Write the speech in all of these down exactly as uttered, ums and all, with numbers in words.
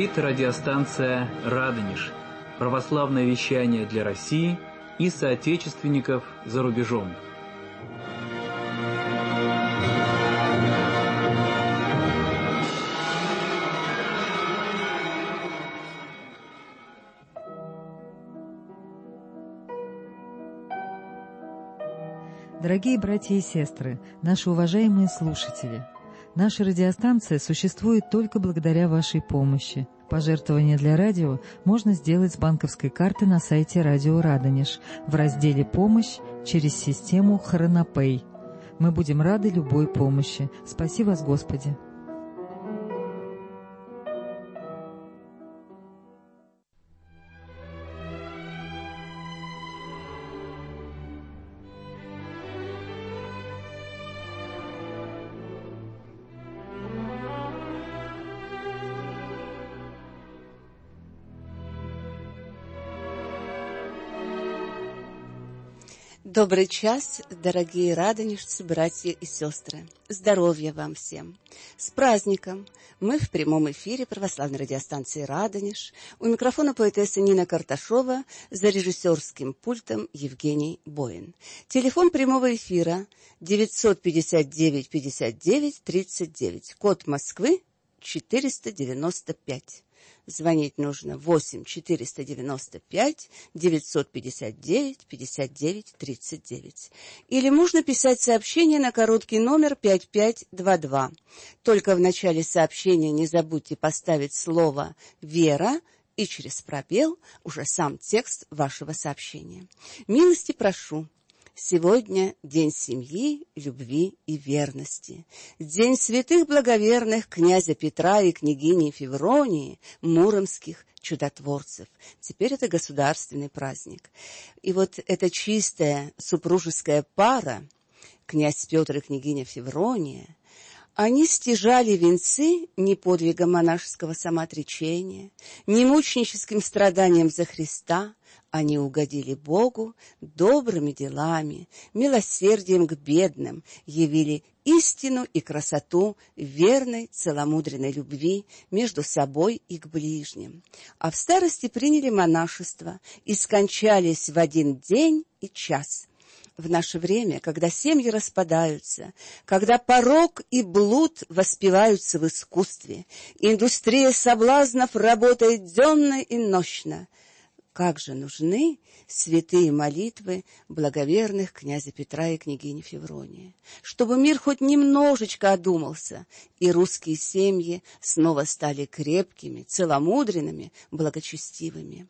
говорит радиостанция «Радонеж». Православное вещание для России и соотечественников за рубежом. Дорогие братья и сестры, наши уважаемые слушатели, наша радиостанция существует только благодаря вашей помощи. Пожертвования для радио можно сделать с банковской карты на сайте Радио Радонеж в разделе «Помощь» через систему Хронопэй. Мы будем рады любой помощи. Спаси вас, Господи! Добрый час, дорогие радонежцы, братья и сестры. Здоровья вам всем. С праздником! Мы в прямом эфире православной радиостанции «Радонеж». У микрофона поэтесса Нина Карташова, за режиссерским пультом Евгений Боин. Телефон прямого эфира девятьсот пятьдесят девять пятьдесят девять тридцать девять. Код Москвы четыреста девяносто пять. Звонить нужно восемь четыреста девяносто пять девятьсот пятьдесят девять пятьдесят девять тридцать девять. Или можно писать сообщение на короткий номер пять пять два два. Только в начале сообщения не забудьте поставить слово «Вера» и через пробел уже сам текст вашего сообщения. Милости прошу. Сегодня день семьи, любви и верности. День святых благоверных князя Петра и княгини Февронии, муромских чудотворцев. Теперь это государственный праздник. И вот эта чистая супружеская пара, князь Петр и княгиня Феврония, они стяжали венцы не подвигом монашеского самоотречения, не мученическим страданием за Христа. Они угодили Богу добрыми делами, милосердием к бедным, явили истину и красоту верной, целомудренной любви между собой и к ближним. А в старости приняли монашество и скончались в один день и час. В наше время, когда семьи распадаются, когда порок и блуд воспеваются в искусстве, индустрия соблазнов работает денно и нощно, как же нужны святые молитвы благоверных князя Петра и княгини Февронии, чтобы мир хоть немножечко одумался, и русские семьи снова стали крепкими, целомудренными, благочестивыми.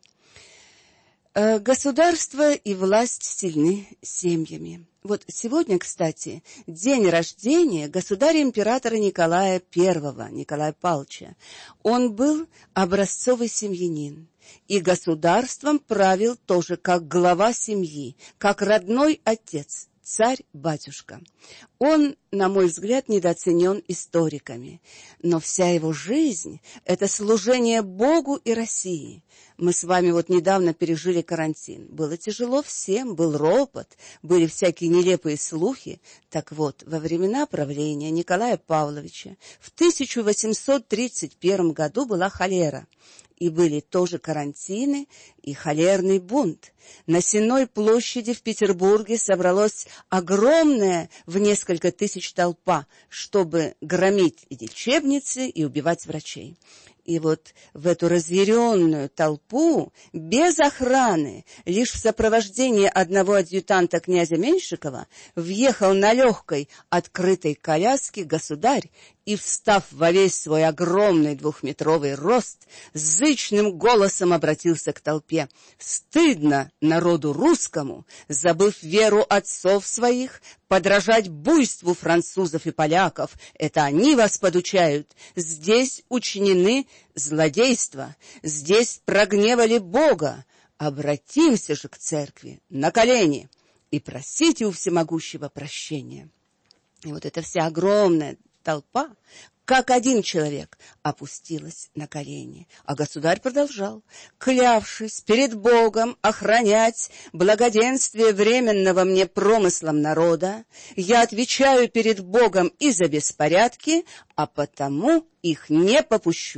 Государство и власть сильны семьями. Вот сегодня, кстати, день рождения государя-императора Николая Первого, Николая Павловича. Он был образцовый семьянин. И государством правил тоже как глава семьи, как родной отец, царь-батюшка. Он, на мой взгляд, недооценен историками, но вся его жизнь – это служение Богу и России. Мы с вами вот недавно пережили карантин. Было тяжело всем, был ропот, были всякие нелепые слухи. Так вот, во времена правления Николая Павловича в тысяча восемьсот тридцать первом году была холера. И были тоже карантины и холерный бунт. На Сенной площади в Петербурге собралась огромная в несколько тысяч толпа, чтобы громить и лечебницы, и убивать врачей. И вот в эту разъяренную толпу, без охраны, лишь в сопровождении одного адъютанта князя Меньшикова, въехал на легкой открытой коляске государь и, встав во весь свой огромный двухметровый рост, зычным голосом обратился к толпе: «Стыдно народу русскому, забыв веру отцов своих, подражать буйству французов и поляков. Это они вас подучают. Здесь учинены злодейства, здесь прогневали Бога. Обратимся же к церкви на колени и просите у всемогущего прощения». И вот эта вся огромная толпа, как один человек, опустилась на колени. А государь продолжал: «Клявшись перед Богом охранять благоденствие временного мне промыслом народа, я отвечаю перед Богом и за беспорядки, а потому их не попущу.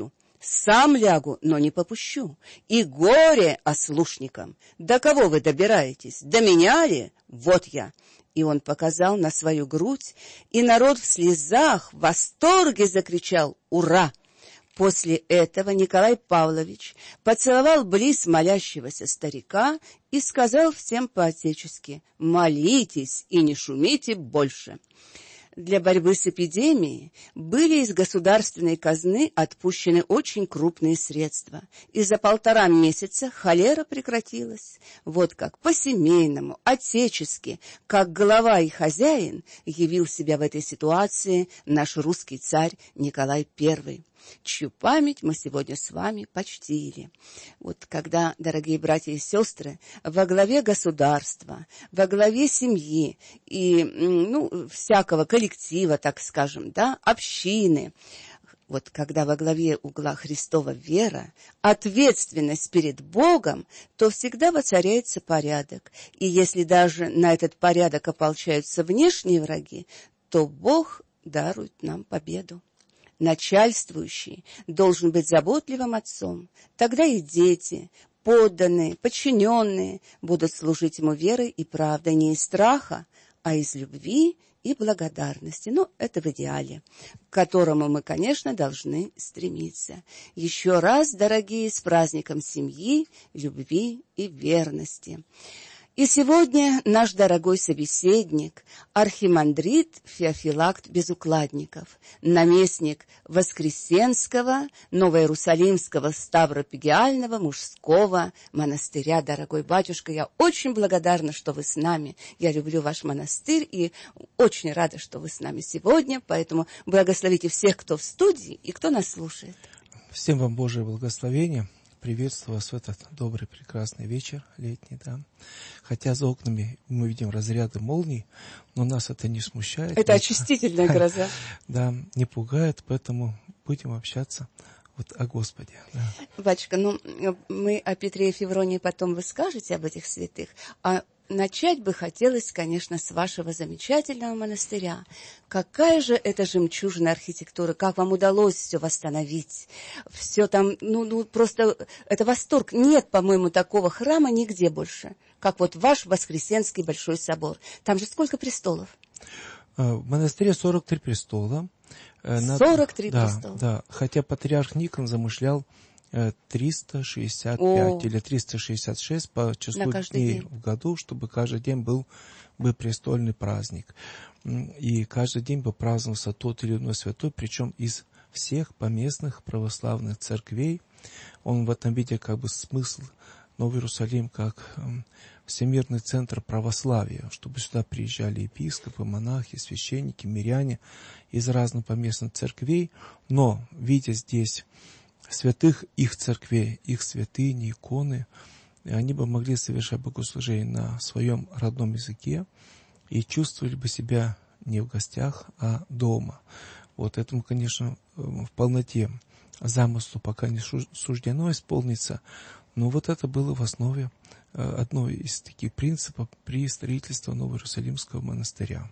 Сам лягу, но не попущу. И горе ослушникам. До кого вы добираетесь? До меня ли? Вот я». И он показал на свою грудь, и народ в слезах, в восторге закричал «Ура!». После этого Николай Павлович поцеловал близ молящегося старика и сказал всем по-отечески: «Молитесь и не шумите больше». Для борьбы с эпидемией были из государственной казны отпущены очень крупные средства, и за полтора месяца холера прекратилась. Вот как по-семейному, отечески, как глава и хозяин явил себя в этой ситуации наш русский царь Николай Первый, чью память мы сегодня с вами почтили. Вот когда, дорогие братья и сестры, во главе государства, во главе семьи и ну, всякого коллектива, так скажем, да, общины, вот когда во главе угла Христова вера, ответственность перед Богом, то всегда воцаряется порядок. И если даже на этот порядок ополчаются внешние враги, то Бог дарует нам победу. Начальствующий должен быть заботливым отцом. Тогда и дети, подданные, подчиненные будут служить ему верой и правдой не из страха, а из любви и благодарности. Но это в идеале, к которому мы, конечно, должны стремиться. Еще раз, дорогие, с праздником семьи, любви и верности. И сегодня наш дорогой собеседник, архимандрит Феофилакт Безукладников, наместник Воскресенского, Новоиерусалимского Ставропигиального мужского монастыря. Дорогой батюшка, я очень благодарна, что вы с нами. Я люблю ваш монастырь и очень рада, что вы с нами сегодня. Поэтому благословите всех, кто в студии и кто нас слушает. Всем вам Божие благословение. Приветствую вас в этот добрый, прекрасный вечер летний, да. Хотя за окнами мы видим разряды молний, но нас это не смущает. Это очистительная гроза. Да, не пугает, поэтому будем общаться вот о Господе. Да. Батюшка, ну, мы о Петре и Февронии потом вы скажете об этих святых, а начать бы хотелось, конечно, с вашего замечательного монастыря. Какая же это жемчужина архитектуры, как вам удалось все восстановить. Все там, ну, ну, просто это восторг. Нет, по-моему, такого храма нигде больше, как вот ваш Воскресенский Большой собор. Там же сколько престолов? В монастыре сорок три престола. сорок три да, престола. Да, хотя патриарх Никон замышлял триста шестьдесят пять О. или триста шестьдесят шесть по числу дней день. в году, чтобы каждый день был бы престольный праздник. И каждый день бы праздновался тот или иной святой, причем из всех поместных православных церквей. Он в этом виде как бы смысл Новый Иерусалим как всемирный центр православия, чтобы сюда приезжали епископы, монахи, священники, миряне из разных поместных церквей, но видя здесь святых их церквей, их святыни, иконы, они бы могли совершать богослужение на своем родном языке и чувствовали бы себя не в гостях, а дома. Вот этому, конечно, в полноте замыслу пока не суждено исполниться, но вот это было в основе одной из таких принципов при строительстве Новоиерусалимского монастыря.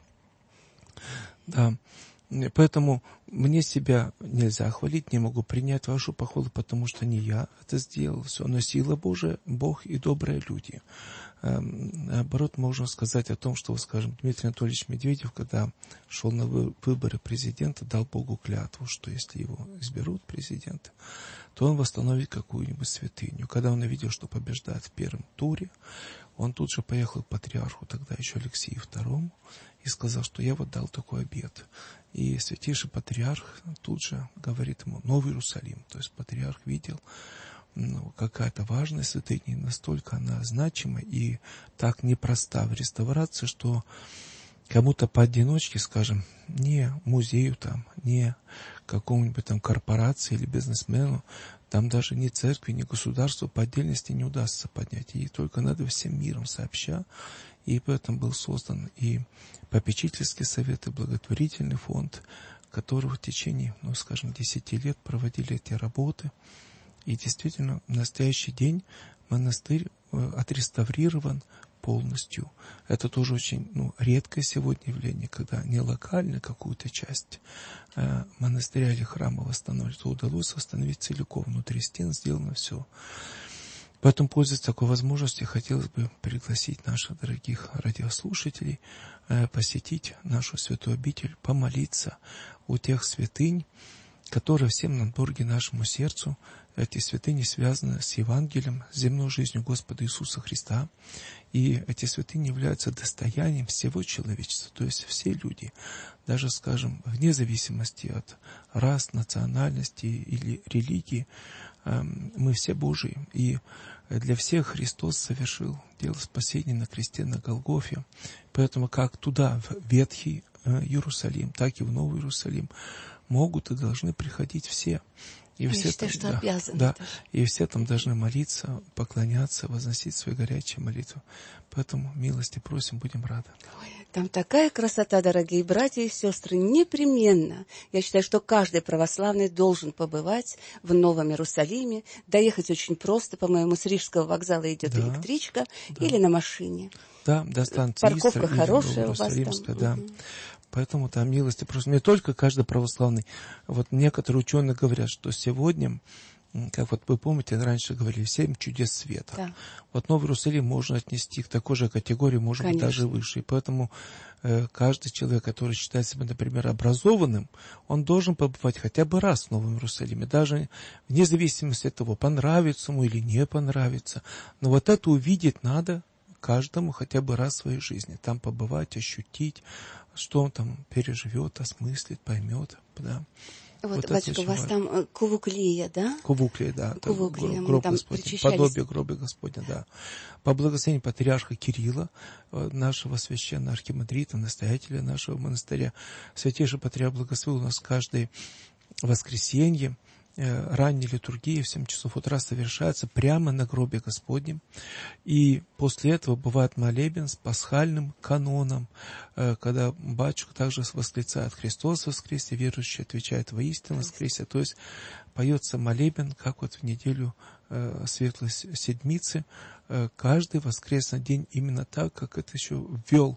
Да. Поэтому мне себя нельзя хвалить, не могу принять вашу похвалу, потому что не я это сделал, все, но сила Божия, Бог и добрые люди. Наоборот, можно сказать о том, что, скажем, Дмитрий Анатольевич Медведев, когда шел на выборы президента, дал Богу клятву, что если его изберут президента, то он восстановит какую-нибудь святыню. Когда он увидел, что побеждает в первом туре, он тут же поехал к патриарху, тогда еще Алексею второму, и сказал, что я вот дал такой обет. И святейший патриарх тут же говорит ему: Новый Иерусалим. То есть патриарх видел, ну, какая-то важная святыня, настолько она значима и так непроста в реставрации, что кому-то поодиночке, скажем, не музею там, не какому-нибудь там корпорации или бизнесмену, там даже ни церкви, ни государству по отдельности не удастся поднять. И только надо всем миром сообща. И поэтому был создан и попечительский совет, и благотворительный фонд, который в течение, ну, скажем, десяти лет проводили эти работы. И действительно, в настоящий день монастырь отреставрирован полностью. Это тоже очень ну, редкое сегодня явление, когда не локально какую-то часть э, монастыря или храма восстановили, то удалось восстановить целиком. Внутри стен сделано все. Поэтому, пользуясь такой возможностью, хотелось бы пригласить наших дорогих радиослушателей э, посетить нашу святую обитель, помолиться у тех святынь, которые всем на дороги нашему сердцу. Эти святыни связаны с Евангелием, с земной жизнью Господа Иисуса Христа. И эти святыни являются достоянием всего человечества. То есть все люди, даже, скажем, вне зависимости от рас, национальности или религии, мы все Божии. И для всех Христос совершил дело спасения на кресте на Голгофе. Поэтому как туда, в Ветхий Иерусалим, так и в Новый Иерусалим, могут и должны приходить все. И Я все считаю, там, что да, обязаны. да, даже. и все там должны молиться, поклоняться, возносить свои горячие молитвы. Поэтому милости просим, будем рады. Ой, там такая красота, дорогие братья и сестры, непременно. Я считаю, что каждый православный должен побывать в Новом Иерусалиме. Доехать очень просто, по-моему, с Рижского вокзала идет Да, электричка да. или на машине. Да, до станции Парковка Истра хорошая или у вас Иерусалимская, там. да. Угу. Поэтому там милости просто не только каждый православный. Вот некоторые ученые говорят, что сегодня, как вот вы помните, раньше говорили, семь чудес света. Да. Вот Новый Иерусалим можно отнести к такой же категории, может Конечно. быть, даже выше. И поэтому э, каждый человек, который считает себя, например, образованным, он должен побывать хотя бы раз в Новом Иерусалиме, даже вне зависимости от того, понравится ему или не понравится. Но вот это увидеть надо каждому хотя бы раз в своей жизни. Там побывать, ощутить, что он там переживет, осмыслит, поймет. Да. Вот, Вот батюшка, у вас важно. там Кувуклия, да? Кувуклия, да. Кувуклия, Гроб там Господень, причащались. подобие гроба Господня, да. По благословению патриарха Кирилла, нашего священного архимандрита, настоятеля нашего монастыря, святейший патриарх благословил нас каждое воскресенье. Ранняя литургия в семь часов утра совершается прямо на гробе Господнем. И после этого бывает молебен с пасхальным каноном, когда батюшка также восклицает «Христос воскресе», верующий отвечает «Воистину воскресе». То есть поется молебен, как вот в неделю Светлой Седмицы, каждый воскресный день именно так, как это еще ввел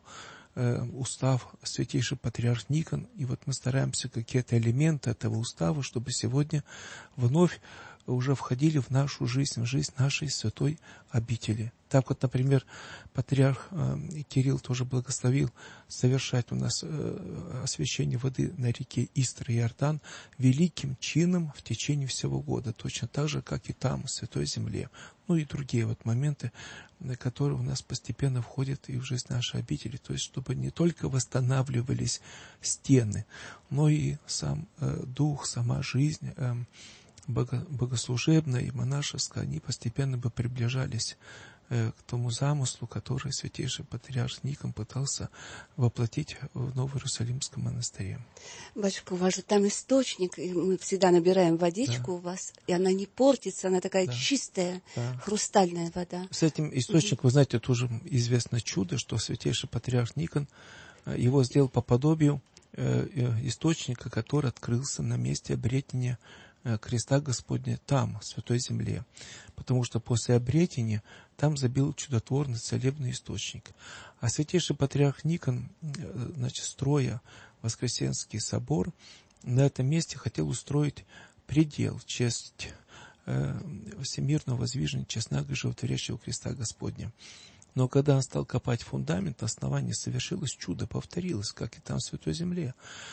устав святейший патриарх Никон, и вот мы стараемся какие-то элементы этого устава, чтобы сегодня вновь уже входили в нашу жизнь, в жизнь нашей святой обители. Так вот, например, патриарх э, Кирилл тоже благословил совершать у нас э, освящение воды на реке Истра и Иордан великим чином в течение всего года, точно так же, как и там, в Святой Земле. Ну и другие вот моменты, которые у нас постепенно входят и в жизнь нашей обители, то есть чтобы не только восстанавливались стены, но и сам э, дух, сама жизнь э, бого, богослужебная и монашеская, они постепенно бы приближались э, к тому замыслу, который святейший патриарх Никон пытался воплотить в Новоиерусалимском монастыре. Батюшка, у вас же там источник, и мы всегда набираем водичку, да, у вас, и она не портится, она такая, да, чистая, да, хрустальная вода. С этим источником, угу, вы знаете, тоже известно чудо, что святейший патриарх Никон его сделал по подобию э, э, источника, который открылся на месте обретения креста Господня там, в Святой Земле. Потому что после обретения там забил чудотворный целебный источник. А святейший патриарх Никон, значит, строя Воскресенский собор, на этом месте хотел устроить предел в честь э, всемирного воздвижения честного и животворящего креста Господня. Но когда он стал копать фундамент, на основании совершилось чудо, повторилось, как и там в Святой Земле.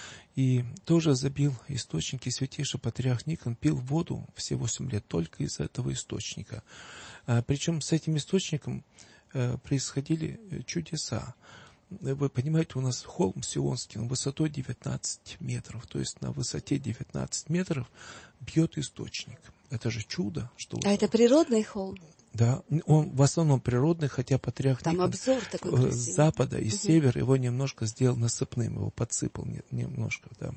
И тоже забил источники. Святейший патриарх Никон пил воду все восемь лет только из этого источника. А, причем с этим источником а, происходили чудеса. Вы понимаете, у нас холм Сионский, он высотой девятнадцать метров. То есть на высоте девятнадцать метров бьет источник. Это же чудо. Что а это природный холм? Да, он в основном природный, хотя патриарх там Никон обзор такой красивый. С запада и угу. с севера его немножко сделал насыпным, его подсыпал немножко, да.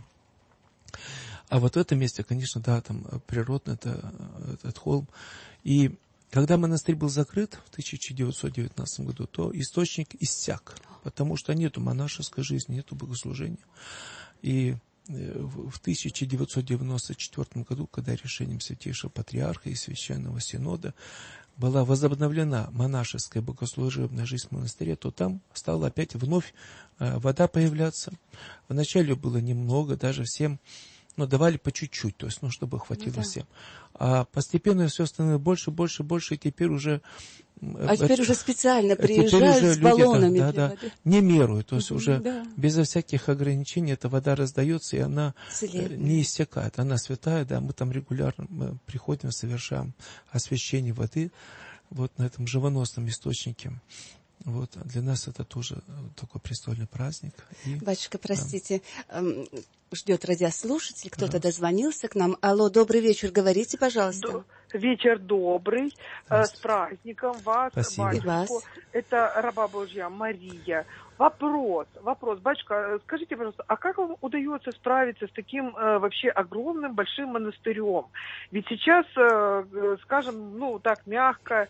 А вот в этом месте, конечно, да, там природный это, этот холм. И когда монастырь был закрыт в тысяча девятьсот девятнадцатом году, то источник иссяк, потому что нету монашеской жизни, нету богослужения. И в тысяча девятьсот девяносто четвёртом году, когда решением святейшего патриарха и священного синода была возобновлена монашеская богослужебная жизнь в монастыре, то там стала опять вновь вода появляться. Вначале было немного, даже всем, ну, давали по чуть-чуть, то есть, ну, чтобы хватило ну, да. всем. А постепенно все становилось больше, больше, больше, и теперь уже... А теперь уже специально приезжают уже с баллонами. Да, да, да, не меряют, то есть uh-huh, уже да. безо всяких ограничений эта вода раздается, и она Целебная. не иссякает. Она святая, да, мы там регулярно мы приходим, совершаем освящение воды вот на этом живоносном источнике. Вот, для нас это тоже такой престольный праздник. И, Батюшка, простите, да. ждет радиослушатель, кто-то дозвонился к нам. Алло, добрый вечер, говорите, пожалуйста. До... Вечер добрый, э, с праздником вас, Спасибо. батюшку. Это раба Божья Мария. Вопрос, вопрос, батюшка, скажите, пожалуйста, а как вам удается справиться с таким э, вообще огромным большим монастырем? Ведь сейчас, э, скажем, ну так мягко,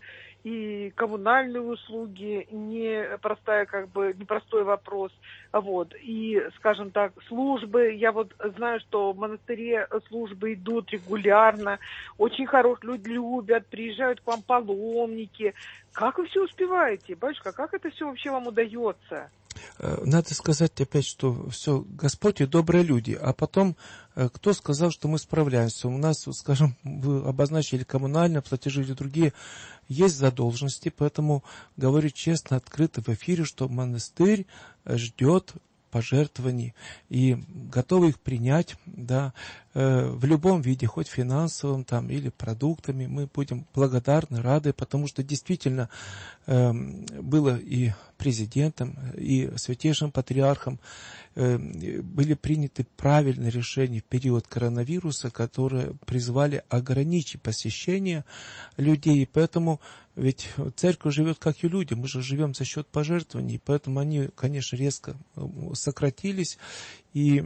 и коммунальные услуги, непростая, как бы, непростой вопрос, вот, и, скажем так, службы, я вот знаю, что в монастыре службы идут регулярно, очень хорошие люди любят, приезжают к вам паломники. Как вы все успеваете, батюшка, как это все вообще вам удается? Надо сказать опять, что все, Господь и добрые люди, а потом, кто сказал, что мы справляемся? У нас, скажем, вы обозначили коммунальные платежи или другие, есть задолженности, поэтому говорю честно, открыто в эфире, что монастырь ждет пожертвований и готовы их принять, да, э, в любом виде, хоть финансовым там или продуктами, мы будем благодарны, рады, потому что действительно э, было и президентом, и святейшим патриархом э, были приняты правильные решения в период коронавируса, которые призвали ограничить посещение людей, и поэтому ведь церковь живет как и люди, мы же живем за счет пожертвований, поэтому они, конечно, резко сократились, и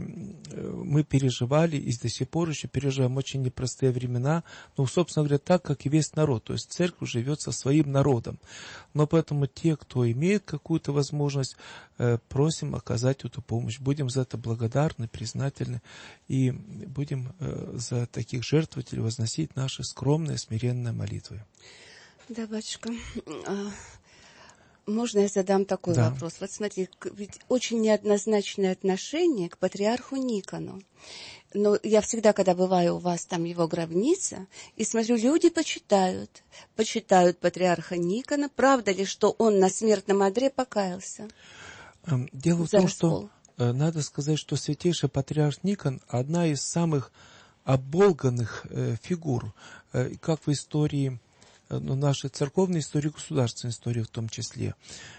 мы переживали, и до сих пор еще переживаем очень непростые времена, ну, собственно говоря, так, как и весь народ, то есть церковь живет со своим народом, но поэтому те, кто имеет какую-то возможность, просим оказать эту помощь, будем за это благодарны, признательны, и будем за таких жертвователей возносить наши скромные, смиренные молитвы. Да, батюшка, можно я задам такой да. вопрос? Вот смотри, ведь очень неоднозначное отношение к патриарху Никону. Но я всегда, когда бываю у вас, там его гробница, и смотрю, люди почитают, почитают патриарха Никона. Правда ли, что он на смертном одре покаялся? Дело в том, что надо сказать, что святейший патриарх Никон одна из самых оболганных фигур, как в истории, ну, нашей церковной истории, государственной истории в том числе.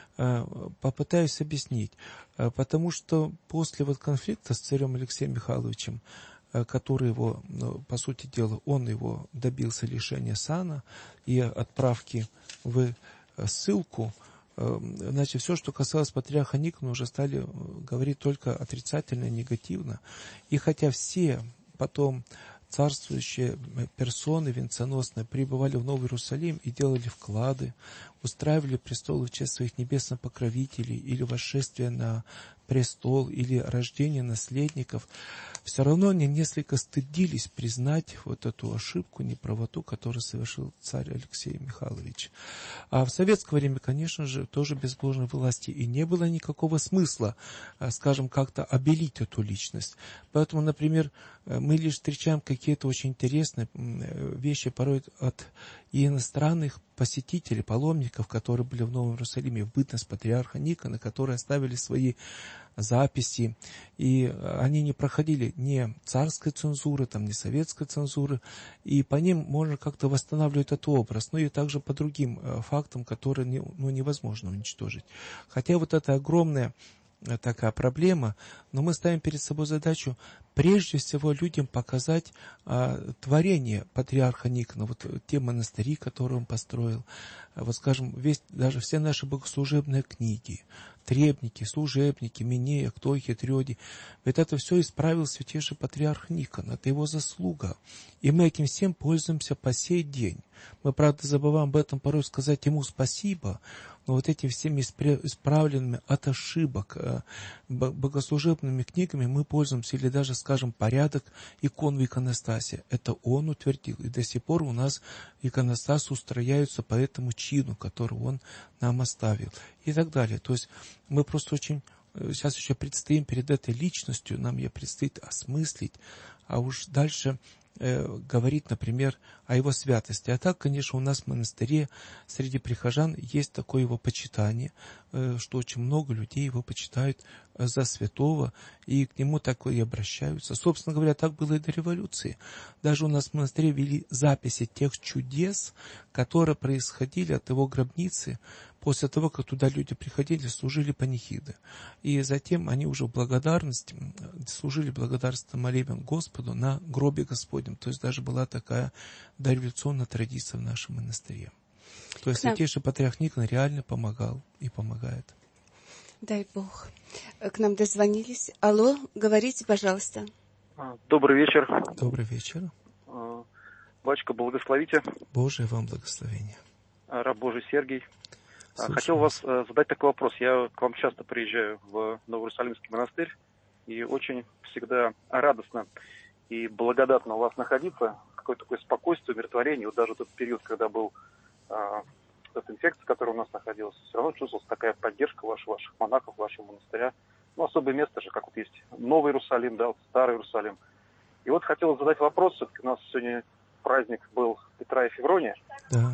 Попытаюсь объяснить. Потому что после вот конфликта с царем Алексеем Михайловичем, который его, ну, по сути дела, он его добился лишения сана и отправки в ссылку, значит, все, что касалось патриарха Никона, уже стали говорить только отрицательно, негативно. И хотя все потом царствующие персоны венценосные прибывали в Новый Иерусалим и делали вклады, устраивали престолы в честь своих небесных покровителей или восшествие на престол, или рождение наследников, все равно они несколько стыдились признать вот эту ошибку, неправоту, которую совершил царь Алексей Михайлович. А в советское время, конечно же, тоже без Божьей власти и не было никакого смысла, скажем, как-то обелить эту личность. Поэтому, например, мы лишь встречаем какие-то очень интересные вещи порой от иностранных посетителей, паломников, которые были в Новом Иерусалиме в бытность патриарха Никона, которые оставили свои записи, и они не проходили ни царской цензуры, там, ни советской цензуры, и по ним можно как-то восстанавливать этот образ, ну и также по другим фактам, которые не, ну, невозможно уничтожить. Хотя вот это огромная такая проблема, но мы ставим перед собой задачу прежде всего людям показать а, творение патриарха Никона, вот те монастыри, которые он построил, вот, скажем, весь, даже все наши богослужебные книги, требники, служебники, Минея, Ктохи, Трёди. Ведь это все исправил святейший патриарх Никон. Это его заслуга. И мы этим всем пользуемся по сей день. Мы, правда, забываем об этом порой сказать ему спасибо, но вот этими всеми исправленными от ошибок богослужебными книгами мы пользуемся, или даже, скажем, порядок икон в иконостасе. Это он утвердил, и до сих пор у нас иконостас устрояются по этому чину, который он нам оставил, и так далее. То есть мы просто очень сейчас еще предстоим перед этой личностью, нам ее предстоит осмыслить, а уж дальше говорит, например, о его святости. А так, конечно, у нас в монастыре среди прихожан есть такое его почитание, что очень много людей его почитают за святого, и к нему так и обращаются. Собственно говоря, так было и до революции. Даже у нас в монастыре вели записи тех чудес, которые происходили от его гробницы, после того, как туда люди приходили, служили панихиды. И затем они уже в благодарность служили благодарственным молебен Господу на гробе Господнем. То есть даже была такая дореволюционная традиция в нашем монастыре. То есть святейший патриарх Никон реально помогал и помогает. Дай Бог. К нам дозвонились. Алло, говорите, пожалуйста. Добрый вечер. Добрый вечер. Батюшка, благословите. Божие вам благословение. Раб Божий Сергий. Слушаю Хотел вас. вас задать такой вопрос. Я к вам часто приезжаю в Новоиерусалимский монастырь, и очень всегда радостно и благодатно у вас находиться. Какое-то такое спокойствие, умиротворение. Вот даже тот период, когда был а, эта инфекция, которая у нас находилась, все равно чувствовалась такая поддержка ваших, ваших монахов, вашего монастыря. Ну, особое место же, как вот есть Новый Иерусалим, да, вот Старый Иерусалим. И вот хотел задать вопрос. Все-таки у нас сегодня праздник был Петра и Феврония. Да.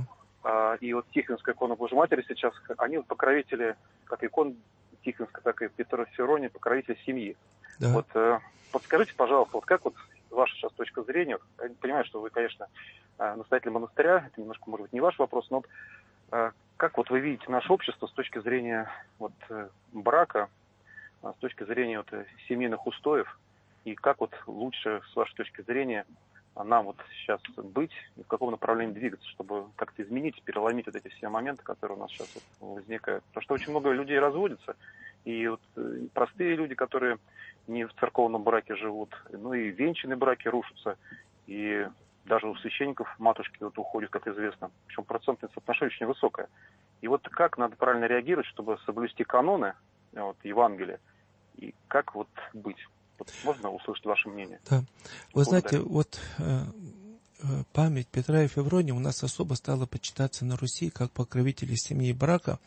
И вот Тихвинская икона Божьей Матери сейчас, они вот покровители, как икон Тихвинская, так и Петра и Феврония, покровители семьи. Да. Вот э, подскажите, пожалуйста, вот как вот ваша сейчас точка зрения, я понимаю, что вы, конечно, настоятель монастыря, это немножко, может быть, не ваш вопрос, но э, как вот вы видите наше общество с точки зрения вот э, брака, с точки зрения вот семейных устоев, и как вот лучше, с вашей точки зрения, нам вот сейчас быть и в каком направлении двигаться, чтобы как-то изменить, переломить вот эти все моменты, которые у нас сейчас вот возникают. Потому что очень много людей разводятся, и вот простые люди, которые не в церковном браке живут, ну и венчанные браки рушатся, и даже у священников матушки вот уходят, как известно. Причем процентное соотношение очень высокое. И вот как надо правильно реагировать, чтобы соблюсти каноны вот, Евангелия, и как вот быть? Вот можно услышать ваше мнение? Да. Вы Благодарю. знаете, вот э, э, память Петра и Февронии у нас особо стала почитаться на Руси как покровители семьи и брака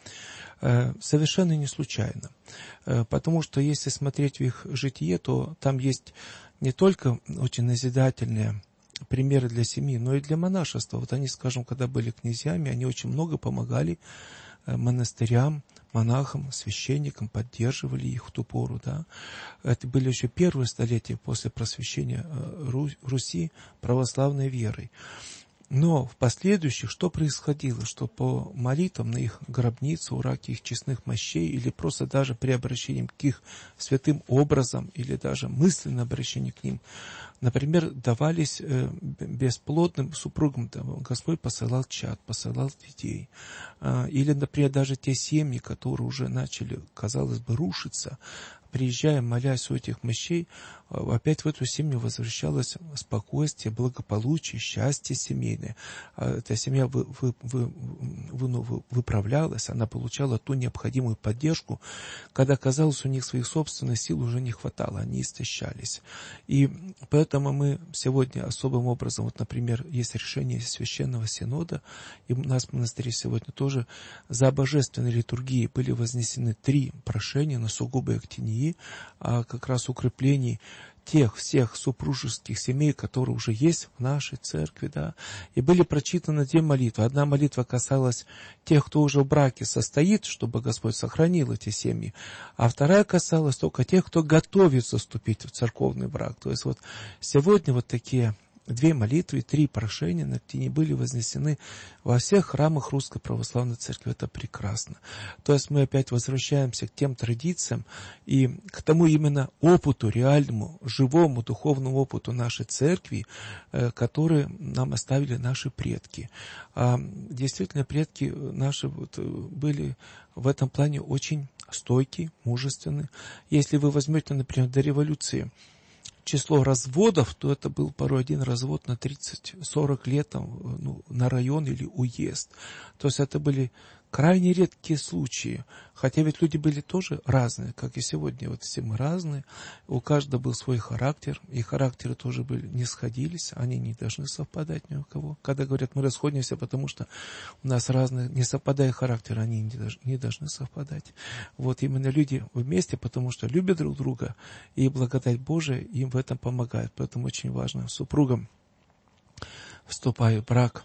э, совершенно не случайно. Э, потому что если смотреть в их житие, то там есть не только очень назидательные примеры для семьи, но и для монашества. Вот они, скажем, когда были князьями, они очень много помогали монастырям, монахам, священникам, поддерживали их в ту пору. Да. Это были еще первые столетия после просвещения Руси православной верой. Но в последующих что происходило? Что по молитвам на их гробнице, ураке их честных мощей, или просто даже при обращении к их святым образам, или даже мысленное обращение к ним, например, давались э, бесплодным супругам, да, Господь посылал чад, посылал детей. А, или, например, даже те семьи, которые уже начали, казалось бы, рушиться, приезжая, молясь у этих мощей, опять в эту семью возвращалось спокойствие, благополучие, счастье семейное. Эта семья вы, вы, вы, вы, вы, выправлялась, она получала ту необходимую поддержку, когда, казалось, у них своих собственных сил уже не хватало, они истощались. И поэтому мы сегодня особым образом, вот, например, есть решение Священного Синода, и у нас в монастыре сегодня тоже за божественной литургией были вознесены три прошения на сугубое актинии, а как раз укреплении тех всех супружеских семей, которые уже есть в нашей церкви, да, и были прочитаны две молитвы. Одна молитва касалась тех, кто уже в браке состоит, чтобы Господь сохранил эти семьи, а вторая касалась только тех, кто готовится вступить в церковный брак. То есть вот сегодня вот такие две молитвы, три прошения на ктине были вознесены во всех храмах Русской Православной Церкви. Это прекрасно. То есть мы опять возвращаемся к тем традициям и к тому именно опыту, реальному, живому, духовному опыту нашей Церкви, который нам оставили наши предки. А действительно, предки наши вот были в этом плане очень стойкий, мужественный. Если вы возьмете, например, до революции число разводов, то это был порой один развод на тридцать-сорок лет там, ну, на район или уезд. То есть это были крайне редкие случаи. Хотя ведь люди были тоже разные, как и сегодня. Вот все мы разные. У каждого был свой характер. И характеры тоже были, не сходились. Они не должны совпадать ни у кого. Когда говорят, мы расходимся, потому что у нас разные, не совпадая характер, они не должны, не должны совпадать. Вот именно люди вместе, потому что любят друг друга. И благодать Божия им в этом помогает. Поэтому очень важно супругам, вступая в брак,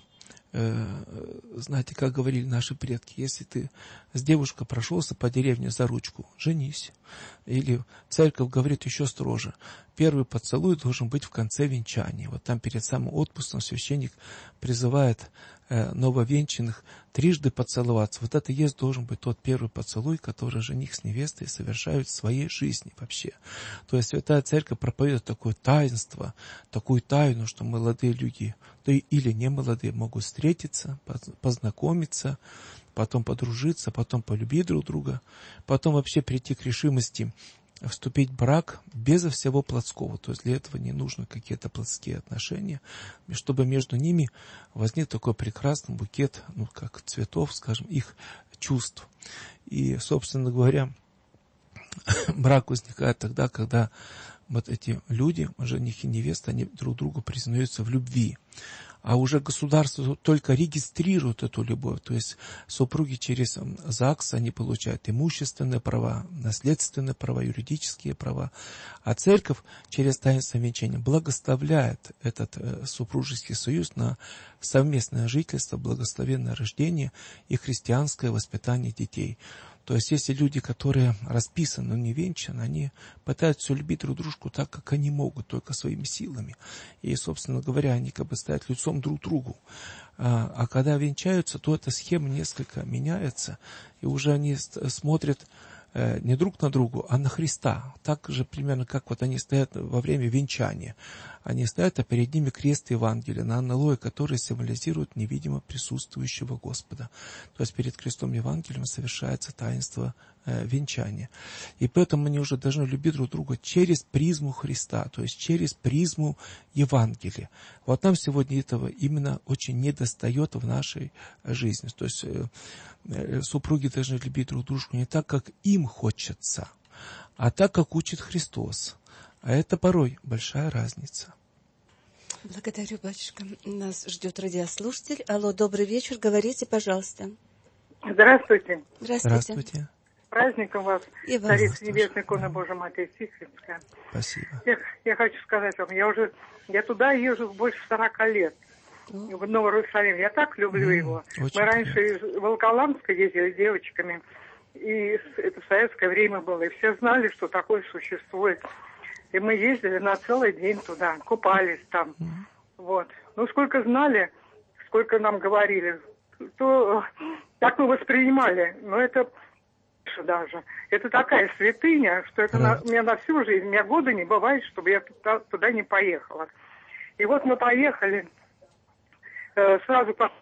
знаете, как говорили наши предки, если ты с девушкой прошелся по деревне за ручку, женись. Или церковь говорит еще строже. Первый поцелуй должен быть в конце венчания. Вот там перед самым отпуском священник призывает э, нововенчанных трижды поцеловаться. Вот это и есть должен быть тот первый поцелуй, который жених с невестой совершают в своей жизни вообще. То есть Святая Церковь проповедует такое таинство, такую тайну, что молодые люди, да или не молодые, могут встретиться, познакомиться, потом подружиться, потом полюбить друг друга, потом вообще прийти к решимости вступить в брак безо всего плотского. То есть для этого не нужны какие-то плотские отношения, чтобы между ними возник такой прекрасный букет, ну как цветов, скажем, их чувств. И, собственно говоря, брак возникает тогда, когда вот эти люди, жених и невеста, они друг другу признаются в любви. А уже государство только регистрирует эту любовь. То есть супруги через ЗАГС, они получают имущественные права, наследственные права, юридические права. А церковь через таинство венчания благословляет этот э, супружеский союз на совместное жительство, благословенное рождение и христианское воспитание детей. То есть, если люди, которые расписаны, но не венчаны, они пытаются любить друг дружку так, как они могут, только своими силами. И, собственно говоря, они как бы стоят лицом друг к другу. А, а когда венчаются, то эта схема несколько меняется, и уже они смотрят э, не друг на другу, а на Христа. Так же примерно, как вот они стоят во время венчания. Они стоят, а перед ними крест Евангелия, на аналое, который символизирует невидимо присутствующего Господа. То есть перед крестом Евангелием совершается таинство э, венчания. И поэтому они уже должны любить друг друга через призму Христа, то есть через призму Евангелия. Вот нам сегодня этого именно очень недостает в нашей жизни. То есть э, э, супруги должны любить друг дружку не так, как им хочется, а так, как учит Христос. А это порой большая разница. Благодарю, батюшка. Нас ждет радиослушатель. Алло, добрый вечер. Говорите, пожалуйста. Здравствуйте. Здравствуйте. Здравствуйте. С праздником вас, Царица Небесная, икона Божия Матерь Тихвинская. Спасибо. Я, я хочу сказать вам, я уже, я туда езжу больше сорока лет. О. В Новый Иерусалим. Я так люблю mm, его. Мы приятно. Раньше из Волоколамска ездили с девочками. И это советское время было. И все знали, что такое существует. И мы ездили на целый день туда, купались там. Mm. Вот. Ну, сколько знали, сколько нам говорили, то так мы воспринимали. Но это даже. Это такая святыня, что это на, у меня на всю жизнь. У меня года не бывает, чтобы я туда, туда не поехала. И вот мы поехали э, сразу по...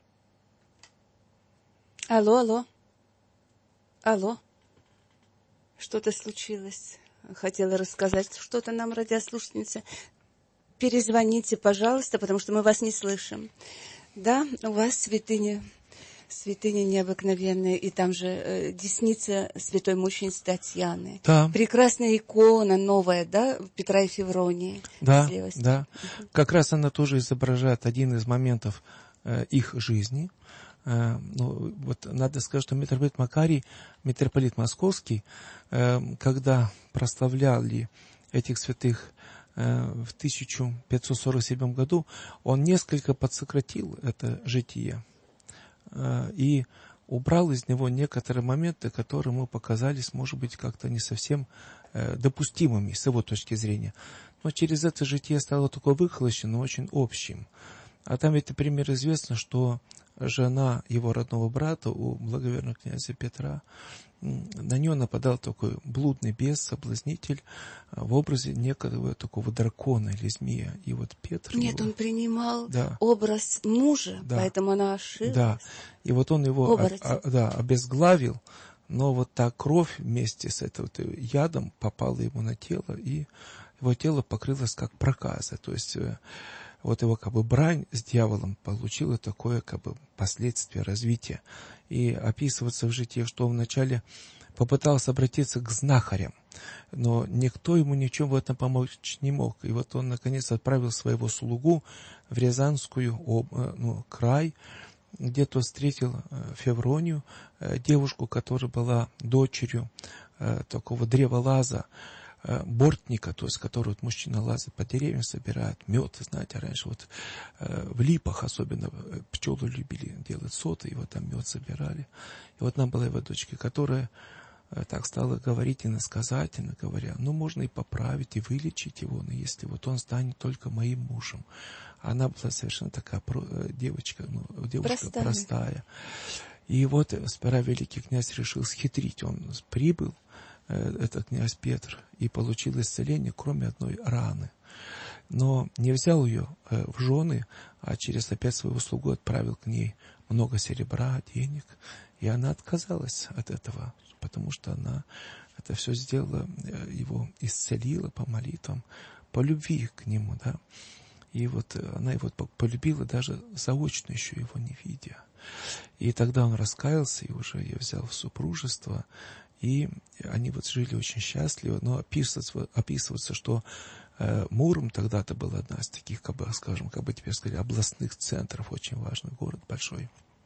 Алло, алло. Алло. Что-то случилось. Хотела рассказать что-то нам, радиослушательница. Перезвоните, пожалуйста, потому что мы вас не слышим. Да, у вас святыня, святыня необыкновенная, и там же э, десница святой мученицы Татьяны. Да. Прекрасная икона новая, да, Петра и Февронии. Да, да. Угу. Как раз она тоже изображает один из моментов э, их жизни. Uh, ну, вот надо сказать, что митрополит Макарий, митрополит Московский, uh, когда прославляли этих святых uh, в тысяча пятьсот сорок седьмом году, он несколько подсократил это житие uh, и убрал из него некоторые моменты, которые ему показались, может быть, как-то не совсем uh, допустимыми с его точки зрения. Но через это житие стало такое выхолощено, очень общим. А там ведь, например, известно, что жена его родного брата, у благоверного князя Петра, на нее нападал такой блудный бес, соблазнитель в образе некого такого дракона или змея. И вот Петр... Нет, его... он принимал да. образ мужа, да. поэтому она ошиблась. Да, и вот он его о, о, да, обезглавил, Но вот та кровь вместе с этим вот ядом попала ему на тело, и его тело покрылось как проказа. То есть вот его как бы брань с дьяволом получила такое как бы последствие развития. И описывается в житии, что он вначале попытался обратиться к знахарям, но никто ему ничем в этом помочь не мог. И вот он наконец отправил своего слугу в Рязанскую ну, край, где тот встретил Февронию, девушку, которая была дочерью такого древолаза, бортника, то есть который вот мужчина лазит по деревьям, собирает мед, знаете, раньше вот в липах особенно пчелы любили делать соты, и вот там мед собирали. И вот нам была его дочка, которая так стала говорить иносказательно, говоря, ну можно и поправить, и вылечить его, но если вот он станет только моим мужем. Она была совершенно такая девочка, ну, девушка простая. простая. И вот сперва великий князь решил схитрить, он прибыл, это князь Петр, и получил исцеление, кроме одной раны. Но не взял ее в жены, а через опять своего слугу отправил к ней много серебра, денег. И она отказалась от этого, потому что она это все сделала, его исцелила по молитвам, по любви к нему, да. И вот она его полюбила, даже заочно еще его не видя. И тогда он раскаялся и уже ее взял в супружество. И они вот жили очень счастливо, но описывается, описывается что э, Муром тогда-то был одна из таких, как бы, скажем, как бы теперь сказали, областных центров, очень важный город большой.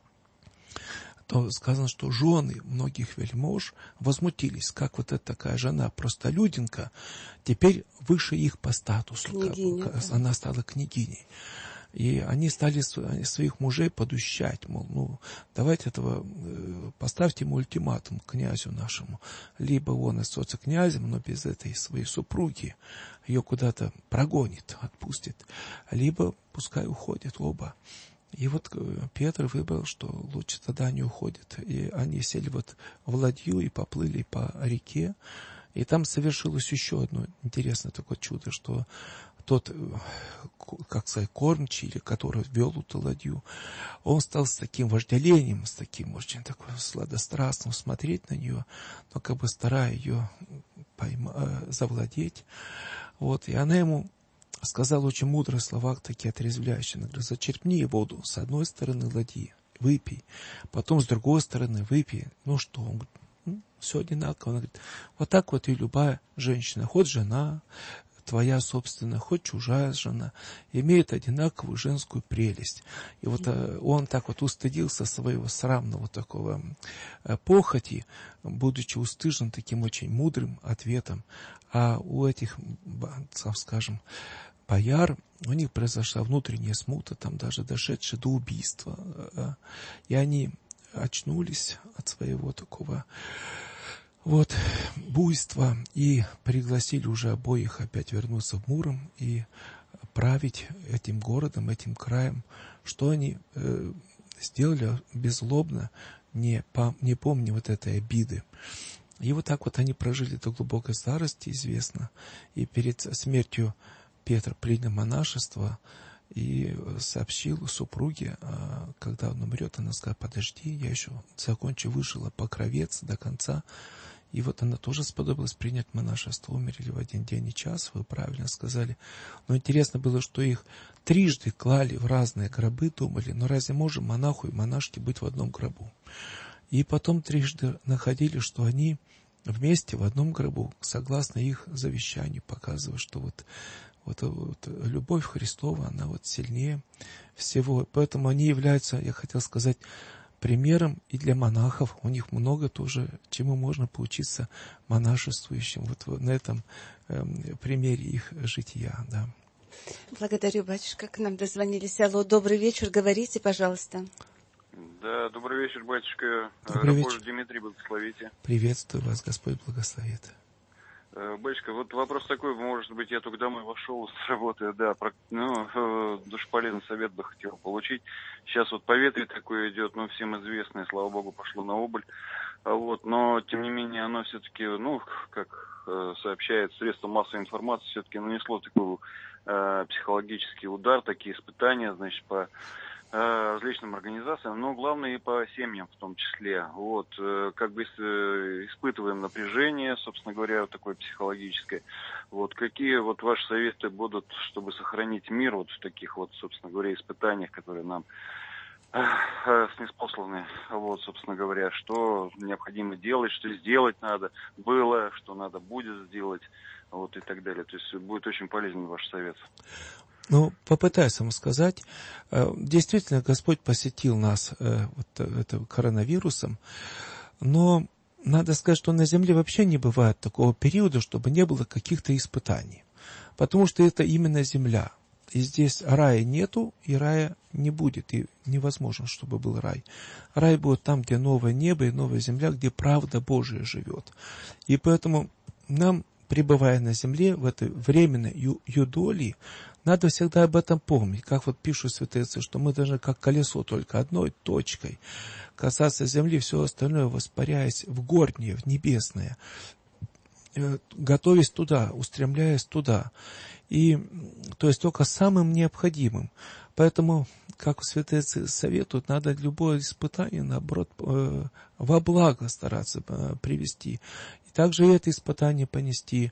То сказано, что жены многих вельмож возмутились, как вот эта такая жена, простолюдинка, теперь выше их по статусу. Княгиня, как, да. Она стала княгиней. И они стали своих мужей подущать, мол, ну, давайте этого, поставьте ему ультиматум князю нашему. Либо он остается князем, но без этой своей супруги, ее куда-то прогонит, отпустит, либо пускай уходят оба. И вот Петр выбрал, что лучше тогда не уходят. И они сели вот в ладью и поплыли по реке. И там совершилось еще одно интересное такое чудо, что тот, как сказать, кормчий, или который вел эту ладью, он стал с таким вожделением, с таким очень такой сладострастным смотреть на нее, но как бы старая ее пойма, завладеть. Вот, и она ему сказала очень мудрые слова, такие отрезвляющие. Она говорит, зачерпни воду с одной стороны ладьи, выпей, потом с другой стороны выпей. Ну что? Он говорит, ну, все одинаково. Она говорит, вот так вот и любая женщина, хоть жена твоя собственная, хоть чужая жена, имеет одинаковую женскую прелесть. И вот он так вот устыдился своего срамного такого похоти, будучи устыжен таким очень мудрым ответом. А у этих, скажем, бояр, у них произошла внутренняя смута, там даже дошедшая до убийства. И они очнулись от своего такого вот буйства и пригласили уже обоих опять вернуться в Муром и править этим городом, этим краем. Что они э, сделали беззлобно, не, пом- не помня вот этой обиды. И вот так вот они прожили до глубокой старости, известно. И перед смертью Петр принял монашество и сообщил супруге, когда он умрет, она сказала, подожди, я еще закончу, вышила покровец до конца. И вот она тоже сподобилась принять монашество. Умерли в один день и час, вы правильно сказали. Но интересно было, что их трижды клали в разные гробы, думали, ну разве можем монаху и монашке быть в одном гробу? И потом трижды находили, что они вместе в одном гробу, согласно их завещанию, показывая, что вот, вот, вот любовь Христова, она вот сильнее всего. Поэтому они являются, я хотел сказать, примером и для монахов. У них много тоже, чему можно поучиться монашествующим. Вот на этом э, примере их жития. Да. Благодарю, батюшка. К нам дозвонились. Алло, добрый вечер. Говорите, пожалуйста. Да, добрый вечер, батюшка. Добрый Рабож вечер. Дмитрий, благословите. Приветствую вас, Господь благословит. Батюшка, вот вопрос такой, может быть, я только домой вошел с работы, да, про, ну, душеполезный совет бы хотел получить. Сейчас вот поветрие такое идет, ну, всем известное, слава богу, пошло на убыль. Вот, но, тем не менее, оно все-таки, ну, как э, сообщает средства массовой информации, все-таки нанесло такой э, психологический удар, такие испытания, значит, по различным организациям, но главное и по семьям в том числе. Вот, как бы испытываем напряжение, собственно говоря, вот такое психологическое. Вот, какие вот ваши советы будут, чтобы сохранить мир вот в таких вот, собственно говоря, испытаниях, которые нам снеспосланы, вот, собственно говоря, что необходимо делать, что сделать надо было, что надо будет сделать, вот, и так далее. То есть будет очень полезен ваш совет. Ну, попытаюсь вам сказать, действительно, Господь посетил нас вот, это, коронавирусом, но надо сказать, что на Земле вообще не бывает такого периода, чтобы не было каких-то испытаний, потому что это именно Земля. И здесь рая нету, и рая не будет, и невозможно, чтобы был рай. Рай будет там, где новое небо и новая земля, где правда Божия живет. И поэтому нам, пребывая на земле, в этой временной ю- юдолии, надо всегда об этом помнить. Как вот пишут святые отцы, что мы должны как колесо только одной точкой касаться земли, все остальное воспаряясь в горнее, в небесное, готовясь туда, устремляясь туда. И, то есть, только самым необходимым. Поэтому, как святые отцы советуют, надо любое испытание, наоборот, во благо стараться привести. И также и это испытание понести,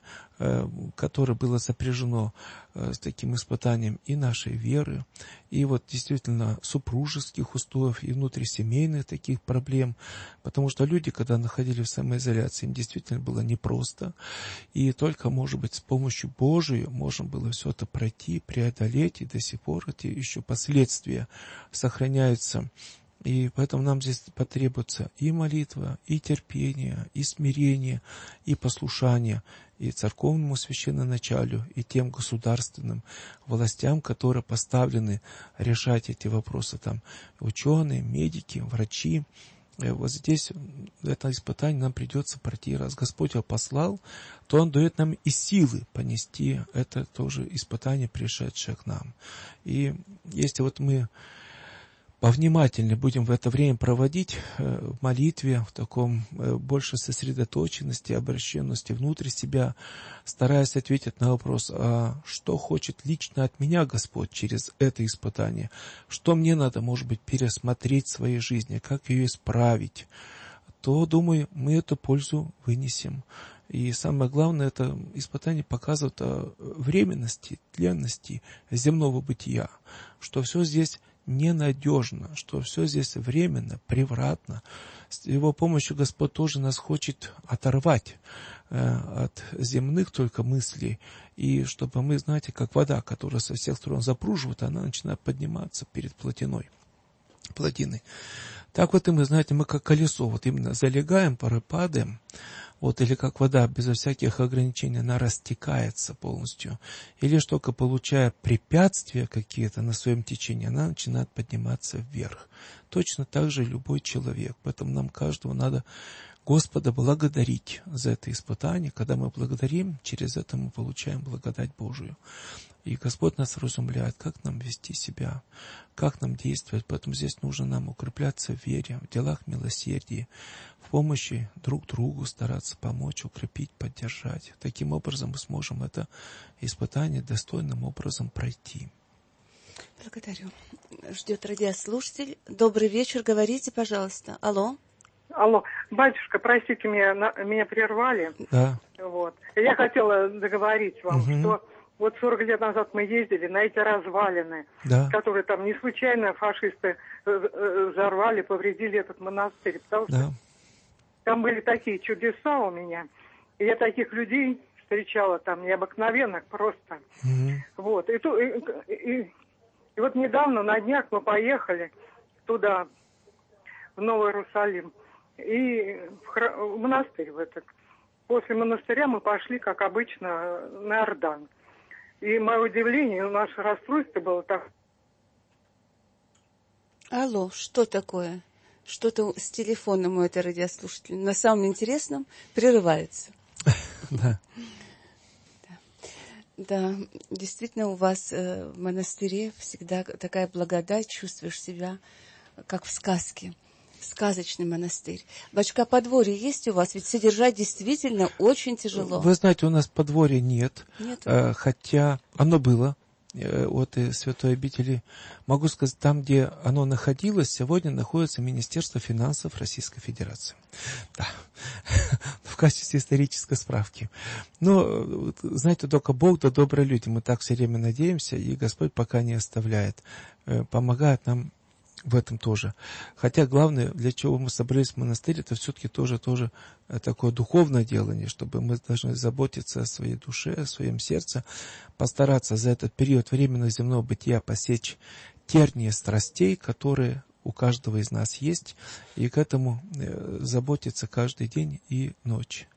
которое было сопряжено с таким испытанием и нашей веры, и вот действительно супружеских устоев, и внутрисемейных таких проблем. Потому что люди, когда находились в самоизоляции, им действительно было непросто. И только, может быть, с помощью Божией можно было все это пройти, преодолеть, и до сих пор эти еще последствия сохраняются. И поэтому нам здесь потребуется и молитва, и терпение, и смирение, и послушание и церковному священноначалию, и тем государственным властям, которые поставлены решать эти вопросы, там ученые, медики, врачи. И вот здесь это испытание нам придется пройти. Раз Господь его послал, то Он дает нам и силы понести это тоже испытание, пришедшее к нам. И если вот мы повнимательнее будем в это время проводить в молитве, в таком больше сосредоточенности, обращенности внутрь себя, стараясь ответить на вопрос, а что хочет лично от меня Господь через это испытание, что мне надо, может быть, пересмотреть в своей жизни, как ее исправить, то, думаю, мы эту пользу вынесем. И самое главное, это испытание показывает о временности, тленности земного бытия, что все здесь ненадежно, что все здесь временно, превратно. С Его помощью Господь тоже нас хочет оторвать э, от земных только мыслей, и чтобы мы, знаете, как вода, которая со всех сторон запруживает, она начинает подниматься перед плотиной, плотиной. Так вот и мы, знаете, мы как колесо, вот именно залегаем, порой падаем, вот, или как вода безо всяких ограничений, она растекается полностью. Или ж только получая препятствия какие-то на своем течении, она начинает подниматься вверх. Точно так же любой человек. Поэтому нам каждому надо Господа благодарить за это испытание. Когда мы благодарим, через это мы получаем благодать Божию. И Господь нас разумляет, как нам вести себя, как нам действовать. Поэтому здесь нужно нам укрепляться в вере, в делах милосердия, в помощи друг другу, стараться помочь, укрепить, поддержать. Таким образом мы сможем это испытание достойным образом пройти. Благодарю. Ждет радиослушатель. Добрый вечер. Говорите, пожалуйста. Алло. Алло, батюшка, простите меня, на, меня прервали. Да. Вот. Я хотела договорить вам, угу. что вот сорок лет назад мы ездили на эти развалины, да. которые там не случайно фашисты взорвали, повредили этот монастырь, потому что да. там были такие чудеса у меня, и я таких людей встречала там необыкновенных просто. Угу. Вот. И, ту, и, и, и вот недавно на днях мы поехали туда, в Новый Иерусалим, и в, хра... в монастырь в этот. После монастыря мы пошли, как обычно, на Иордан. И мое удивление, наше расстройство было так... Алло, что такое? Что-то с телефоном у этой радиослушателя на самом интересном прерывается. Да. Да, действительно, у вас в монастыре всегда такая благодать, чувствуешь себя, как в сказке. Сказочный монастырь. Батюшка, а подворье есть у вас? Ведь содержать действительно очень тяжело. Вы знаете, у нас подворья нет. Нет. Хотя оно было от Святой обители, могу сказать, там, где оно находилось, сегодня находится Министерство финансов Российской Федерации. Да, в качестве исторической справки. Но, знаете, только Бог да добрые люди, мы так все время надеемся, и Господь пока не оставляет, помогает нам в этом тоже. Хотя главное, для чего мы собрались в монастырь, это все-таки тоже, тоже такое духовное делание, чтобы мы должны заботиться о своей душе, о своем сердце, постараться за этот период временного земного бытия посечь тернии страстей, которые у каждого из нас есть, и к этому заботиться каждый день и ночь.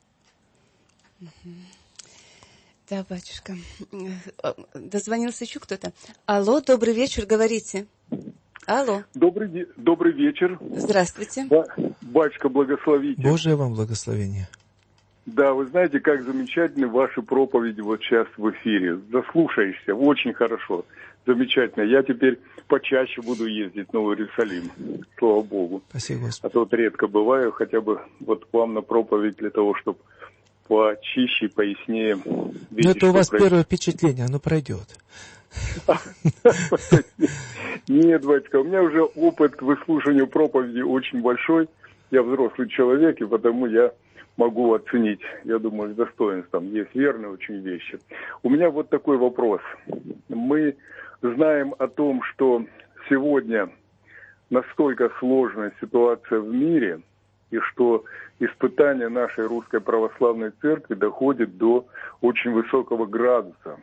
Да, батюшка. Дозвонился еще кто-то. Алло, добрый вечер, говорите. Алло. Добрый, добрый вечер. Здравствуйте. Ба- батюшка, благословите. Божие вам благословение. Да, вы знаете, как замечательны ваши проповеди вот сейчас в эфире. Заслушаешься, очень хорошо. Замечательно. Я теперь почаще буду ездить в Новый Иерусалим. Слава Богу. Спасибо, Господи. А то вот редко бываю, хотя бы вот к вам на проповедь для того, чтобы почище, пояснее видеть. Ну, это у вас происходит. Первое впечатление, оно пройдет. Нет, батюшка, у меня уже опыт к выслушиванию проповеди очень большой. Я взрослый человек, и потому я могу оценить, я думаю, с достоинством. Есть верные очень вещи. У меня вот такой вопрос. Мы знаем о том, что сегодня настолько сложная ситуация в мире, и что испытание нашей Русской Православной Церкви доходит до очень высокого градуса.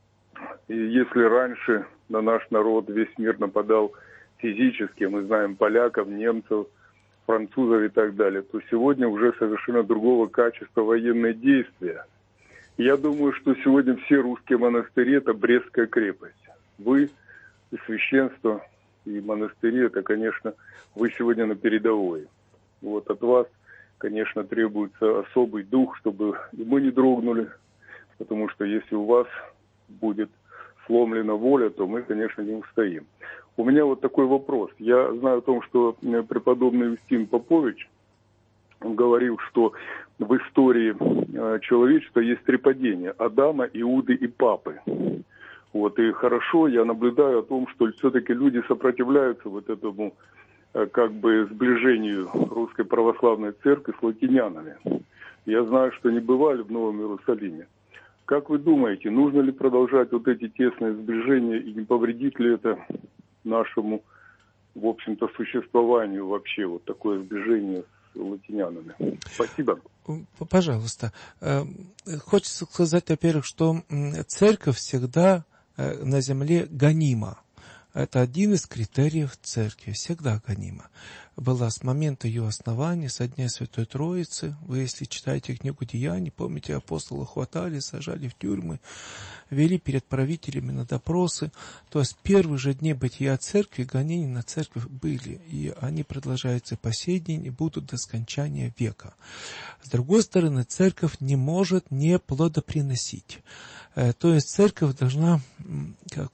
И если раньше на наш народ весь мир нападал физически, мы знаем поляков, немцев, французов и так далее, то сегодня уже совершенно другого качества военные действия. И я думаю, что сегодня все русские монастыри – это Брестская крепость. Вы и священство, и монастыри – это, конечно, вы сегодня на передовой. Вот от вас, конечно, требуется особый дух, чтобы и мы не дрогнули, потому что если у вас будет сломлена воля, то мы, конечно, не устоим. У меня вот такой вопрос. Я знаю о том, что преподобный Юстин Попович говорил, что в истории человечества есть три падения: Адама, Иуды и Папы. Вот, и хорошо, я наблюдаю о том, что все-таки люди сопротивляются вот этому как бы сближению Русской Православной Церкви с латинянами. Я знаю, что они бывали в Новом Иерусалиме. Как вы думаете, нужно ли продолжать вот эти тесные сближения, и не повредит ли это нашему, в общем-то, существованию вообще, вот такое сближение с латинянами? Спасибо. Пожалуйста. Хочется сказать, во-первых, что церковь всегда на земле гонима. Это один из критериев церкви, всегда гонима. Была с момента ее основания, со дня Святой Троицы. Вы, если читаете книгу Деяний, помните, апостолов хватали, сажали в тюрьмы, вели перед правителями на допросы. То есть в первые же дни бытия церкви гонения на церковь были, и они продолжаются по сей день и будут до скончания века. С другой стороны, церковь не может не плодоприносить. То есть церковь должна как,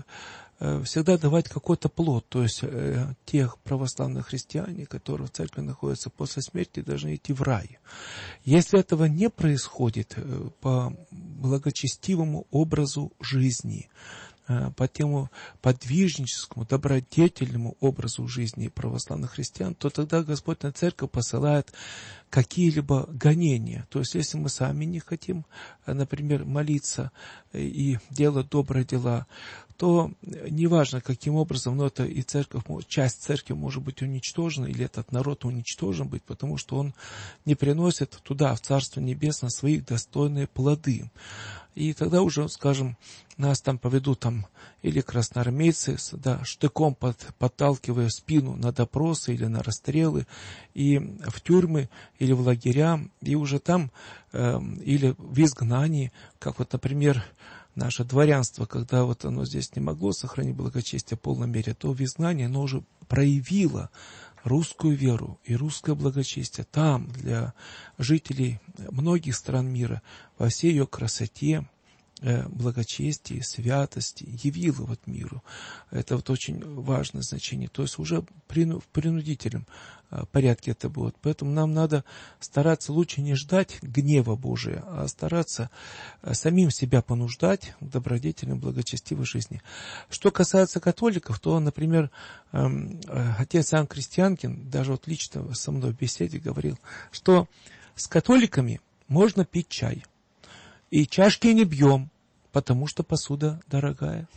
всегда давать какой-то плод, то есть э, тех православных христиане, которые в церкви находятся после смерти, должны идти в рай. Если этого не происходит э, по благочестивому образу жизни, э, по тему подвижническому, добродетельному образу жизни православных христиан, то тогда Господь на церковь посылает какие-либо гонения. То есть, если мы сами не хотим, например, молиться и делать добрые дела, то неважно каким образом, но это и церковь, часть церкви может быть уничтожена, или этот народ уничтожен быть, потому что он не приносит туда, в Царство Небесное, своих достойные плоды. И тогда уже, скажем, нас там поведут там или красноармейцы, да, штыком под, подталкивая спину на допросы или на расстрелы, и в тюрьмы, или в лагеря, и уже там, э, или в изгнании, как вот, например, наше дворянство, когда вот оно здесь не могло сохранить благочестие в полной мере, то в изгнании оно уже проявило русскую веру и русское благочестие там, для жителей многих стран мира, во всей ее красоте благочестия, святости явила вот миру. Это вот очень важное значение. То есть уже в принудительном порядке это будет. Поэтому нам надо стараться лучше не ждать гнева Божия, а стараться самим себя понуждать к добродетельной, благочестивой жизни. Что касается католиков, то, например, отец Иоанн Крестьянкин даже вот лично со мной в беседе говорил, что с католиками можно пить чай. И чашки не бьем, потому что посуда дорогая.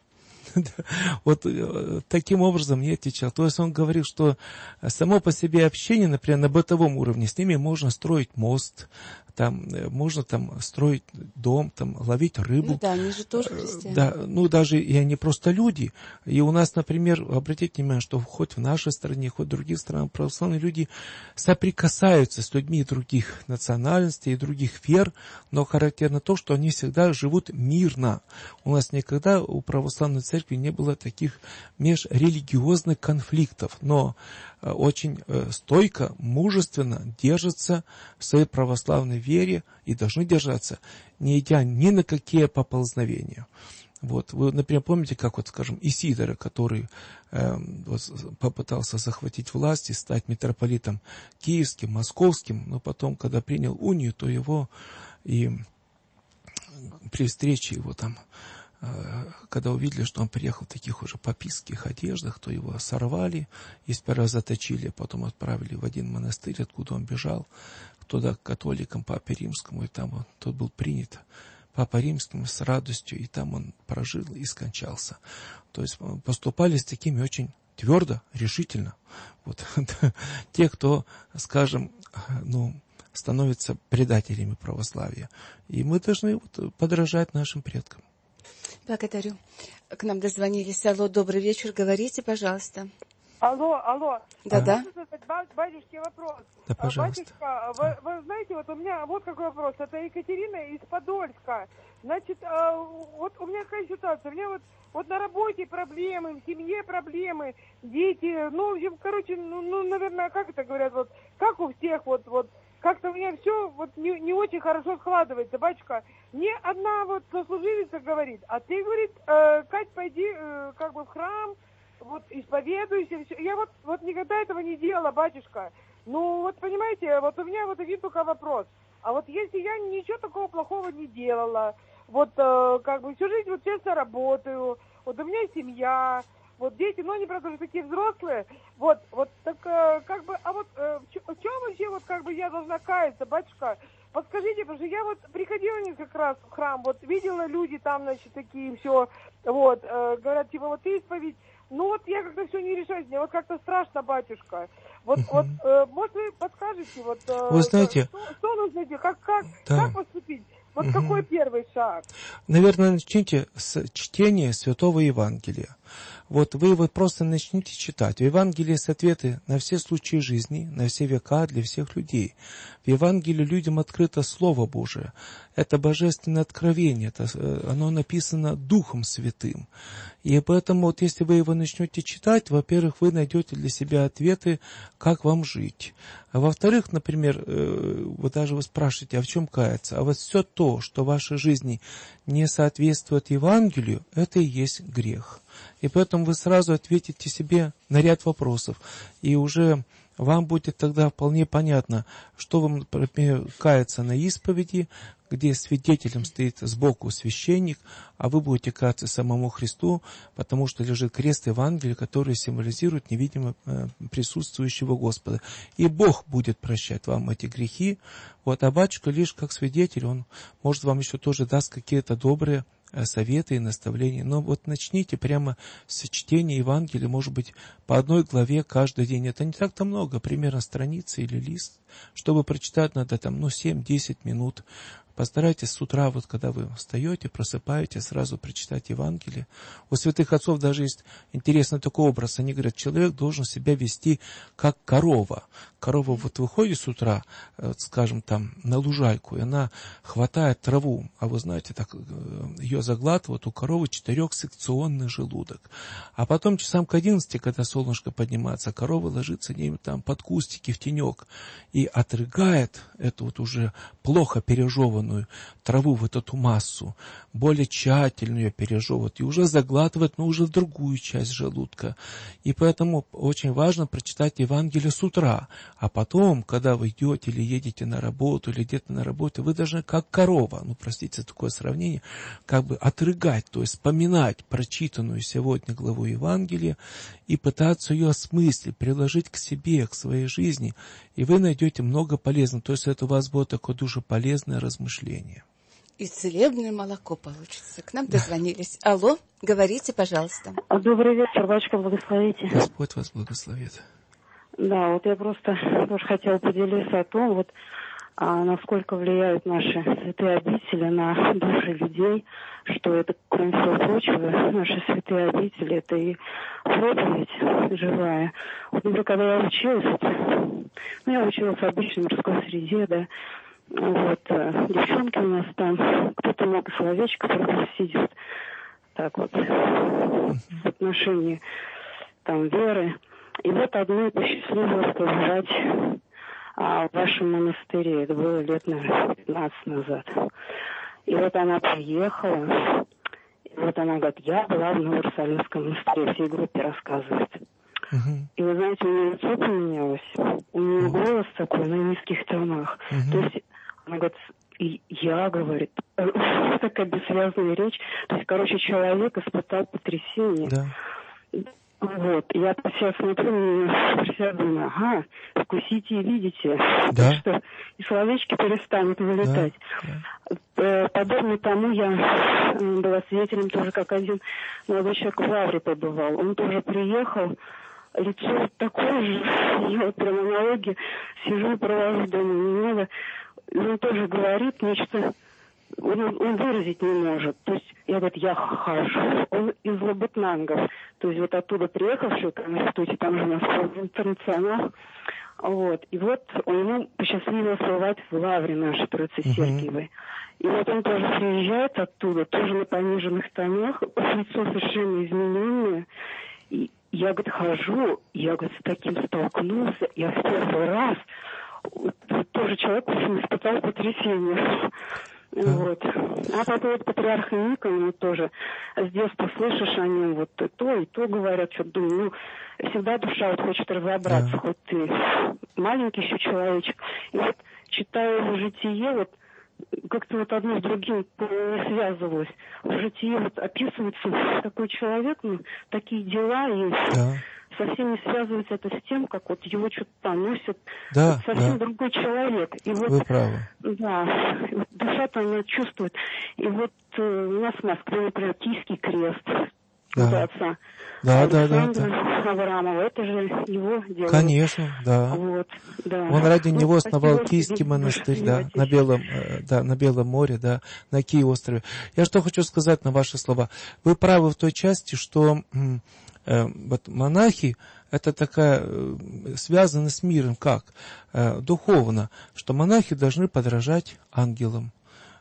Вот таким образом мне отвечал. То есть он говорил, что само по себе общение, например, на бытовом уровне, с ними можно строить мост, там можно там строить дом, там ловить рыбу. Ну да, они же тоже христиане. Да, ну даже и они просто люди. И у нас, например, обратите внимание, что хоть в нашей стране, хоть в других странах, православные люди соприкасаются с людьми других национальностей и других вер, но характерно то, что они всегда живут мирно. У нас никогда у православной церкви не было таких межрелигиозных конфликтов, но очень стойко, мужественно держатся в своей православной вере и должны держаться, не идя ни на какие поползновения. Вот. Вы, например, помните, как, вот, скажем, Исидора, который э, вот, попытался захватить власть и стать митрополитом киевским, московским, но потом, когда принял унию, то его и при встрече его там, когда увидели, что он приехал в таких уже папистских одеждах, то его сорвали и сперва заточили, потом отправили в один монастырь, откуда он бежал, туда к католикам, Папе Римскому, и там он, тот был принят Папой Римским с радостью, и там он прожил и скончался. То есть поступали с такими очень твердо, решительно. Вот те, кто, скажем, ну, становятся предателями православия. И мы должны вот подражать нашим предкам. Благодарю. К нам дозвонились. Алло, добрый вечер. Говорите, пожалуйста. Алло, алло. Да-да. Батюшке вопрос. Да, пожалуйста. Батюшка, вы, вы знаете, вот у меня вот какой вопрос. Это Екатерина из Подольска. Значит, вот у меня какая ситуация. У меня вот, вот на работе проблемы, в семье проблемы, дети. Ну, короче, ну, ну, наверное, как это говорят, вот, как у всех, вот, вот. Как-то у меня все вот не, не очень хорошо складывается, батюшка. Мне одна вот сослуживица говорит, а ты, говорит, э, Кать, пойди э, как бы в храм, вот исповедуйся. Все. Я вот, вот никогда этого не делала, батюшка. Ну, вот понимаете, вот у меня вот один только вопрос. А вот если я ничего такого плохого не делала, вот э, как бы всю жизнь вот честно работаю, вот у меня семья, вот дети, ну они, правда, уже такие взрослые, вот, вот, так, э, как бы, а вот, э, в чем вообще, вот, как бы, я должна каяться, батюшка? Подскажите, потому что я вот приходила несколько раз в храм, вот, видела люди там, значит, такие, все, вот, э, говорят, типа, вот, ты исповедь, ну, вот, я как-то все не решаюсь, мне вот как-то страшно, батюшка. Вот, uh-huh. вот, э, может, вы подскажете, вот, э, вы знаете, что, что нужно делать, как, как, да. как поступить? Вот uh-huh. какой первый шаг? Наверное, начните с чтения Святого Евангелия. Вот вы вот просто начните читать. В Евангелии есть ответы на все случаи жизни, на все века, для всех людей. В Евангелии людям открыто Слово Божие. Это божественное откровение, это, оно написано Духом Святым. И поэтому, вот если вы его начнете читать, во-первых, вы найдете для себя ответы, как вам жить. А во-вторых, например, вы даже вы спрашиваете, а в чем каяться? А вот все то, что в вашей жизни не соответствует Евангелию, это и есть грех. И поэтому вы сразу ответите себе на ряд вопросов. И уже вам будет тогда вполне понятно, что вам, например, каяться на исповеди, где свидетелем стоит сбоку священник, а вы будете каяться самому Христу, потому что лежит крест Евангелия, который символизирует невидимо присутствующего Господа. И Бог будет прощать вам эти грехи. Вот, а батюшка лишь как свидетель, он может вам еще тоже даст какие-то добрые советы и наставления. Но вот начните прямо с чтения Евангелия, может быть, по одной главе каждый день. Это не так-то много, примерно страница или лист. Чтобы прочитать, надо там, ну, семь-десять минут. Постарайтесь с утра, вот когда вы встаете, просыпаетесь, сразу прочитать Евангелие. У святых отцов даже есть интересный такой образ. Они говорят, человек должен себя вести как корова. Корова вот выходит с утра, скажем, там, на лужайку, и она хватает траву. А вы знаете, так ее заглатывают, у коровы четырехсекционный желудок. А потом часам к одиннадцати, когда солнышко поднимается, корова ложится где-нибудь там под кустики, в тенек, и отрыгает эту вот уже плохо пережеванную пропитанную траву, вот эту массу, более тщательно ее пережевывают и уже заглатывают, но уже в другую часть желудка. И поэтому очень важно прочитать Евангелие с утра, а потом, когда вы идете или едете на работу, или где-то на работе, вы должны как корова, ну, простите такое сравнение, как бы отрыгать, то есть вспоминать прочитанную сегодня главу Евангелия и пытаться ее осмыслить, приложить к себе, к своей жизни, и вы найдете много полезного. То есть это у вас будет такое душеполезное размышление. И целебное молоко получится. К нам дозвонились. Алло, говорите, пожалуйста. Добрый вечер, батюшка, благословите. Господь вас благословит. Да, вот я просто тоже хотела поделиться о том, вот а, насколько влияют наши святые обители на души людей, что это, кроме всего прочего, наши святые обители, это и проповедь живая. Вот, например, когда я училась, ну, я училась в обычной морской среде, да, вот, девчонки у нас там, кто-то много словечко произносит, так вот, в отношении там веры. И вот одной посчастливилось побывать а, в вашем монастыре. Это было лет, наверное, пятнадцать назад. И вот она приехала, и вот она говорит, я была в Новоиерусалимском монастыре, всей группе рассказывает. Uh-huh. И вы знаете, у нее лицо поменялось, у нее uh-huh. голос такой на низких тонах. Uh-huh. То есть она говорит, и я, говорит, такая бессвязная речь. То есть, короче, человек испытал потрясение. Да. Вот, я сейчас смотрю, я думаю, ага, вкусите и видите, да. что и словечки перестанут вылетать. Да. Да. Подобно тому я была свидетелем тоже, как один молодой человек в Лавре побывал. Он тоже приехал, лицо такое же, я вот прям аналогии сижу, провожу, думаю, не надо. Он тоже говорит нечто, он, он выразить не может. То есть, я говорю, я хожу, он из Лабытнангов, то есть вот оттуда приехавший к институте, там же у нас интернационал, вот, и вот ему посчастливилось бывать в Лавре нашей Троице-Сергиевой. Uh-huh. И вот он тоже приезжает оттуда, тоже на пониженных тонах, лицо совершенно измененное, и я, говорит, хожу, я, говорит, с таким столкнулся, я в первый раз, тоже человек испытал потрясение. Да. Вот. А потом вот патриарх Никон, ну, тоже с детства слышишь о нем, вот и то, и то говорят, что думаю, ну, всегда душа вот хочет разобраться, да. Хоть ты маленький еще человечек. И вот читая его житие, вот как-то вот одно с другим не связывалось. В житии вот описывается такой человек, ну, такие дела, и да. совсем не связывается это с тем, как вот его что-то там носят. Да, вот совсем да. другой человек. И вот, вы правы. Да, вот душа-то она чувствует. И вот э, у нас в Москве, например, Киевский крест. Да. Отца. Да, Александра да, да, да. Авраамова, это же его дело. Конечно, да. Вот, да. Он ради ну, него основал Киевский монастырь, да, на Белом, да, на Белом море, да, на Киев-острове. Я что хочу сказать на ваши слова. Вы правы в той части, что э, вот монахи, это такая, э, связаны с миром, как? Э, духовно, что монахи должны подражать ангелам.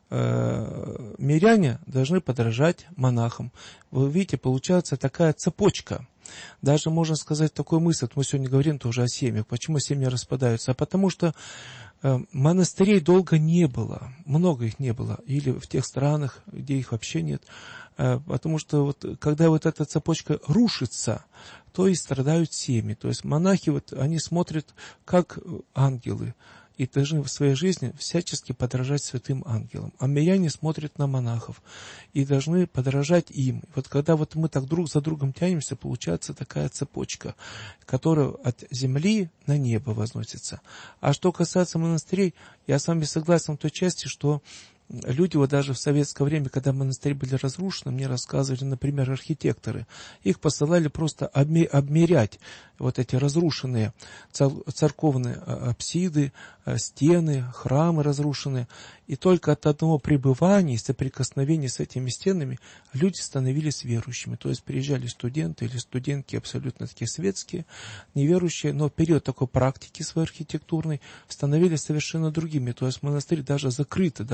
Миряне должны подражать монахам. Вы видите, получается такая цепочка. Даже можно сказать такую мысль, вот мы сегодня говорим тоже о семьях. Почему семьи распадаются? А потому что э, монастырей долго не было, много их не было, или в тех странах, где их вообще нет. Э, потому что вот, когда вот эта цепочка рушится, то и страдают семьи. То есть монахи, вот, они смотрят как ангелы. И должны в своей жизни всячески подражать святым ангелам. А миряне смотрят на монахов и должны подражать им. И вот когда вот мы так друг за другом тянемся, получается такая цепочка, которая от земли на небо возносится. А что касается монастырей, я с вами согласен в той части, что люди вот даже в советское время, когда монастыри были разрушены, мне рассказывали, например, архитекторы, их посылали просто обмерять вот эти разрушенные церковные апсиды, стены, храмы разрушенные. И только от одного пребывания и соприкосновения с этими стенами люди становились верующими. То есть приезжали студенты или студентки абсолютно такие светские, неверующие, но в период такой практики своей архитектурной становились совершенно другими. То есть монастырь даже закрытый, даже разрушенный,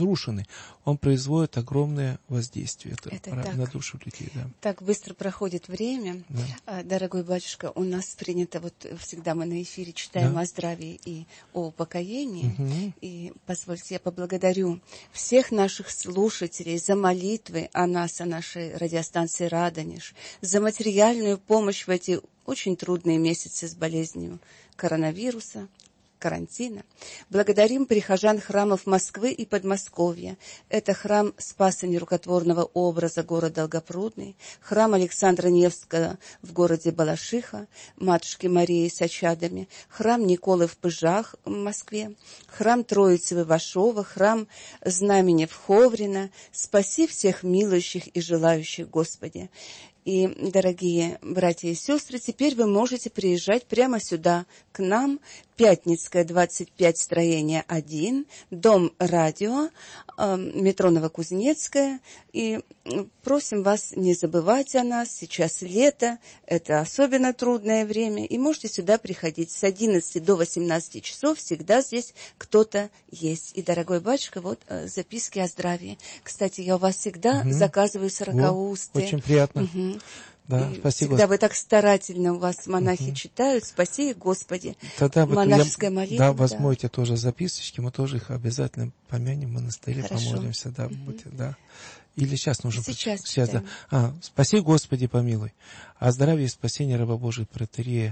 разрушенный, он производит огромное воздействие это это на душу людей. Да. Так быстро проходит время. Да. Дорогой батюшка, у нас принято, вот всегда мы на эфире читаем да. о здравии и о покоении. Угу. И позвольте, я поблагодарю всех наших слушателей за молитвы о нас, о нашей радиостанции «Радонеж», за материальную помощь в эти очень трудные месяцы с болезнью коронавируса, карантина. Благодарим прихожан храмов Москвы и Подмосковья. Это храм Спаса Нерукотворного образа, город Долгопрудный, храм Александра Невского в городе Балашиха, Матушки Марии с очадами, храм Николы в Пыжах в Москве, храм Троицы в Ивашово, храм Знамени в Ховрино. Спаси всех милующих и желающих, Господи. И, дорогие братья и сестры, теперь вы можете приезжать прямо сюда, к нам, Пятницкая, двадцать пять, строение один, дом радио, э, метро Новокузнецкая. И просим вас не забывать о нас. Сейчас лето, это особенно трудное время. И можете сюда приходить с одиннадцати до восемнадцати часов. Всегда здесь кто-то есть. И, дорогой батюшка, вот э, записки о здравии. Кстати, я у вас всегда угу. заказываю сорокаусты. Очень приятно. Угу. Да, и спаси всегда Господи. Вы так старательно, у вас монахи угу. читают, спаси Господи. Тогда монашеская я, молитва. Да, возьмите да. тоже записочки, мы тоже их обязательно помянем в монастыре, Хорошо. помолимся. Да, угу. будьте, да. Или сейчас нужно... Сейчас, сейчас да. а, спаси Господи, помилуй. О здравии и спасении раба Божия протоиерея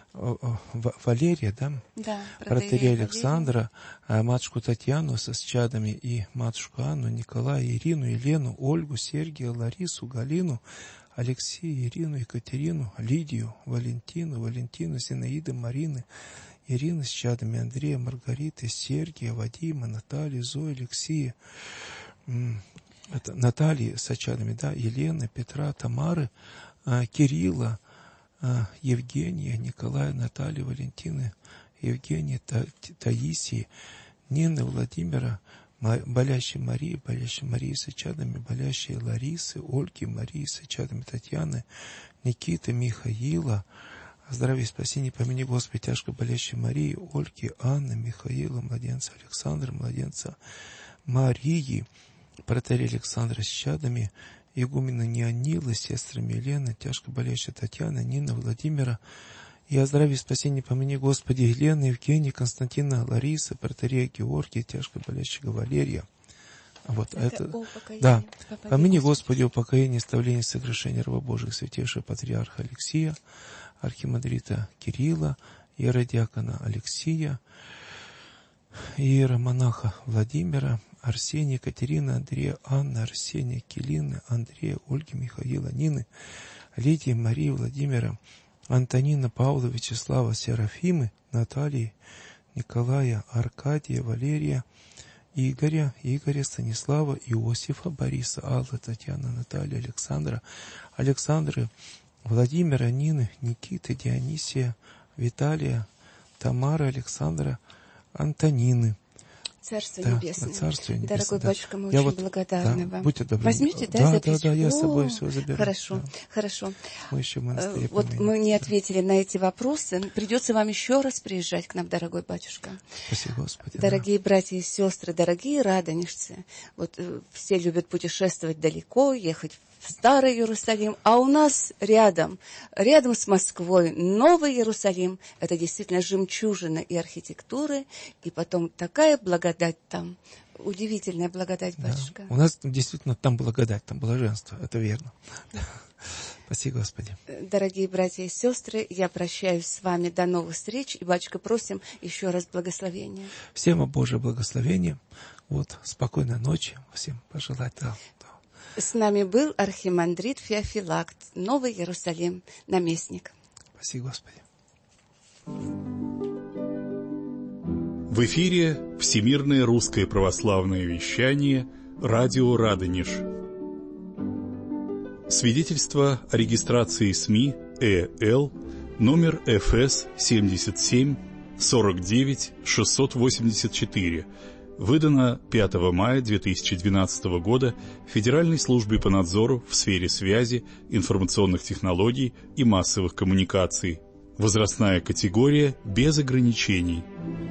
Валерия, да? Да, протоиерея Александра, Валерия. Матушку Татьяну со чадами и матушку Анну, Николая, Ирину, Елену, Ольгу, Сергия, Ларису, Галину, Алексея, Ирину, Екатерину, Лидию, Валентину, Валентину, Зинаиды, Марины, Ирины с чадами, Андрея, Маргариты, Сергия, Вадима, Наталью, Зою, Алексея, это Натальи с чадами, да, Елены, Петра, Тамары, Кирилла, Евгения, Николая, Натальи, Валентины, Евгения, Та, Таисии, Нины, Владимира, болящей Марии, болящей Марии с чадами, болящей Ларисы, Ольги, Марии с чадами, Татьяны, Никиты, Михаила, о здравии и спасении помяни Господи, тяжко болящей Марии, Ольги, Анны, Михаила, младенца Александра, младенца Марии, протоиерея Александра с чадами, игумена Неонила, сестрами Елены, тяжко болящая Татьяна, Нина, Владимира, и о здравии и спасении помяни Господи Елены, Евгения, Константина, Ларисы, протоиерея Георгия, тяжко болящего Валерия. Вот это, это да. Помяни Господи о покаянии, ставлении согрешения раба Божьих, святейшего патриарха Алексия, архимандрита Кирилла, иеродиакона Алексия, иеромонаха Владимира, Арсения, Екатерина, Андрея, Анны, Арсения, Келины, Андрея, Ольги, Михаила, Нины, Лидии, Марии, Владимира, Антонина, Павла, Вячеслава, Серафимы, Натальи, Николая, Аркадия, Валерия, Игоря, Игоря, Станислава, Иосифа, Бориса, Аллы, Татьяны, Натальи, Александра, Александры, Владимира, Нины, Никиты, Дионисия, Виталия, Тамары, Александра, Антонины. Царство да, Небесное. Царство Небесное. Дорогой да. батюшка, мы я очень вот, благодарны да, вам. Будьте добры. Возьмите, да, да, записку? Да, да, я с собой все заберу. Хорошо, да. хорошо. Мы еще в монастыре Вот поменяем. мы не ответили на эти вопросы. Придется вам еще раз приезжать к нам, дорогой батюшка. Спасибо, Господи. Дорогие да. братья и сестры, дорогие радонежцы, вот э, все любят путешествовать далеко, ехать в Старый Иерусалим, а у нас рядом, рядом с Москвой Новый Иерусалим. Это действительно жемчужина и архитектуры, и потом такая благодать там. Удивительная благодать, батюшка. Да. У нас действительно там благодать, там блаженство, это верно. Спасибо, Господи. Дорогие братья и сестры, я прощаюсь с вами до новых встреч, и, батюшка, просим еще раз благословения. Всем вам Божие благословение. Вот, спокойной ночи всем пожелать. Да. С нами был архимандрит Феофилакт, Новый Иерусалим, наместник. Спасибо, Господи. В эфире Всемирное русское православное вещание «Радио Радонеж». Свидетельство о регистрации СМИ ЭЛ номер эф эс семьдесят семь сорок девять шестьсот восемьдесят четыре, выдано пятого мая две тысячи двенадцатого года Федеральной службой по надзору в сфере связи, информационных технологий и массовых коммуникаций. Возрастная категория без ограничений.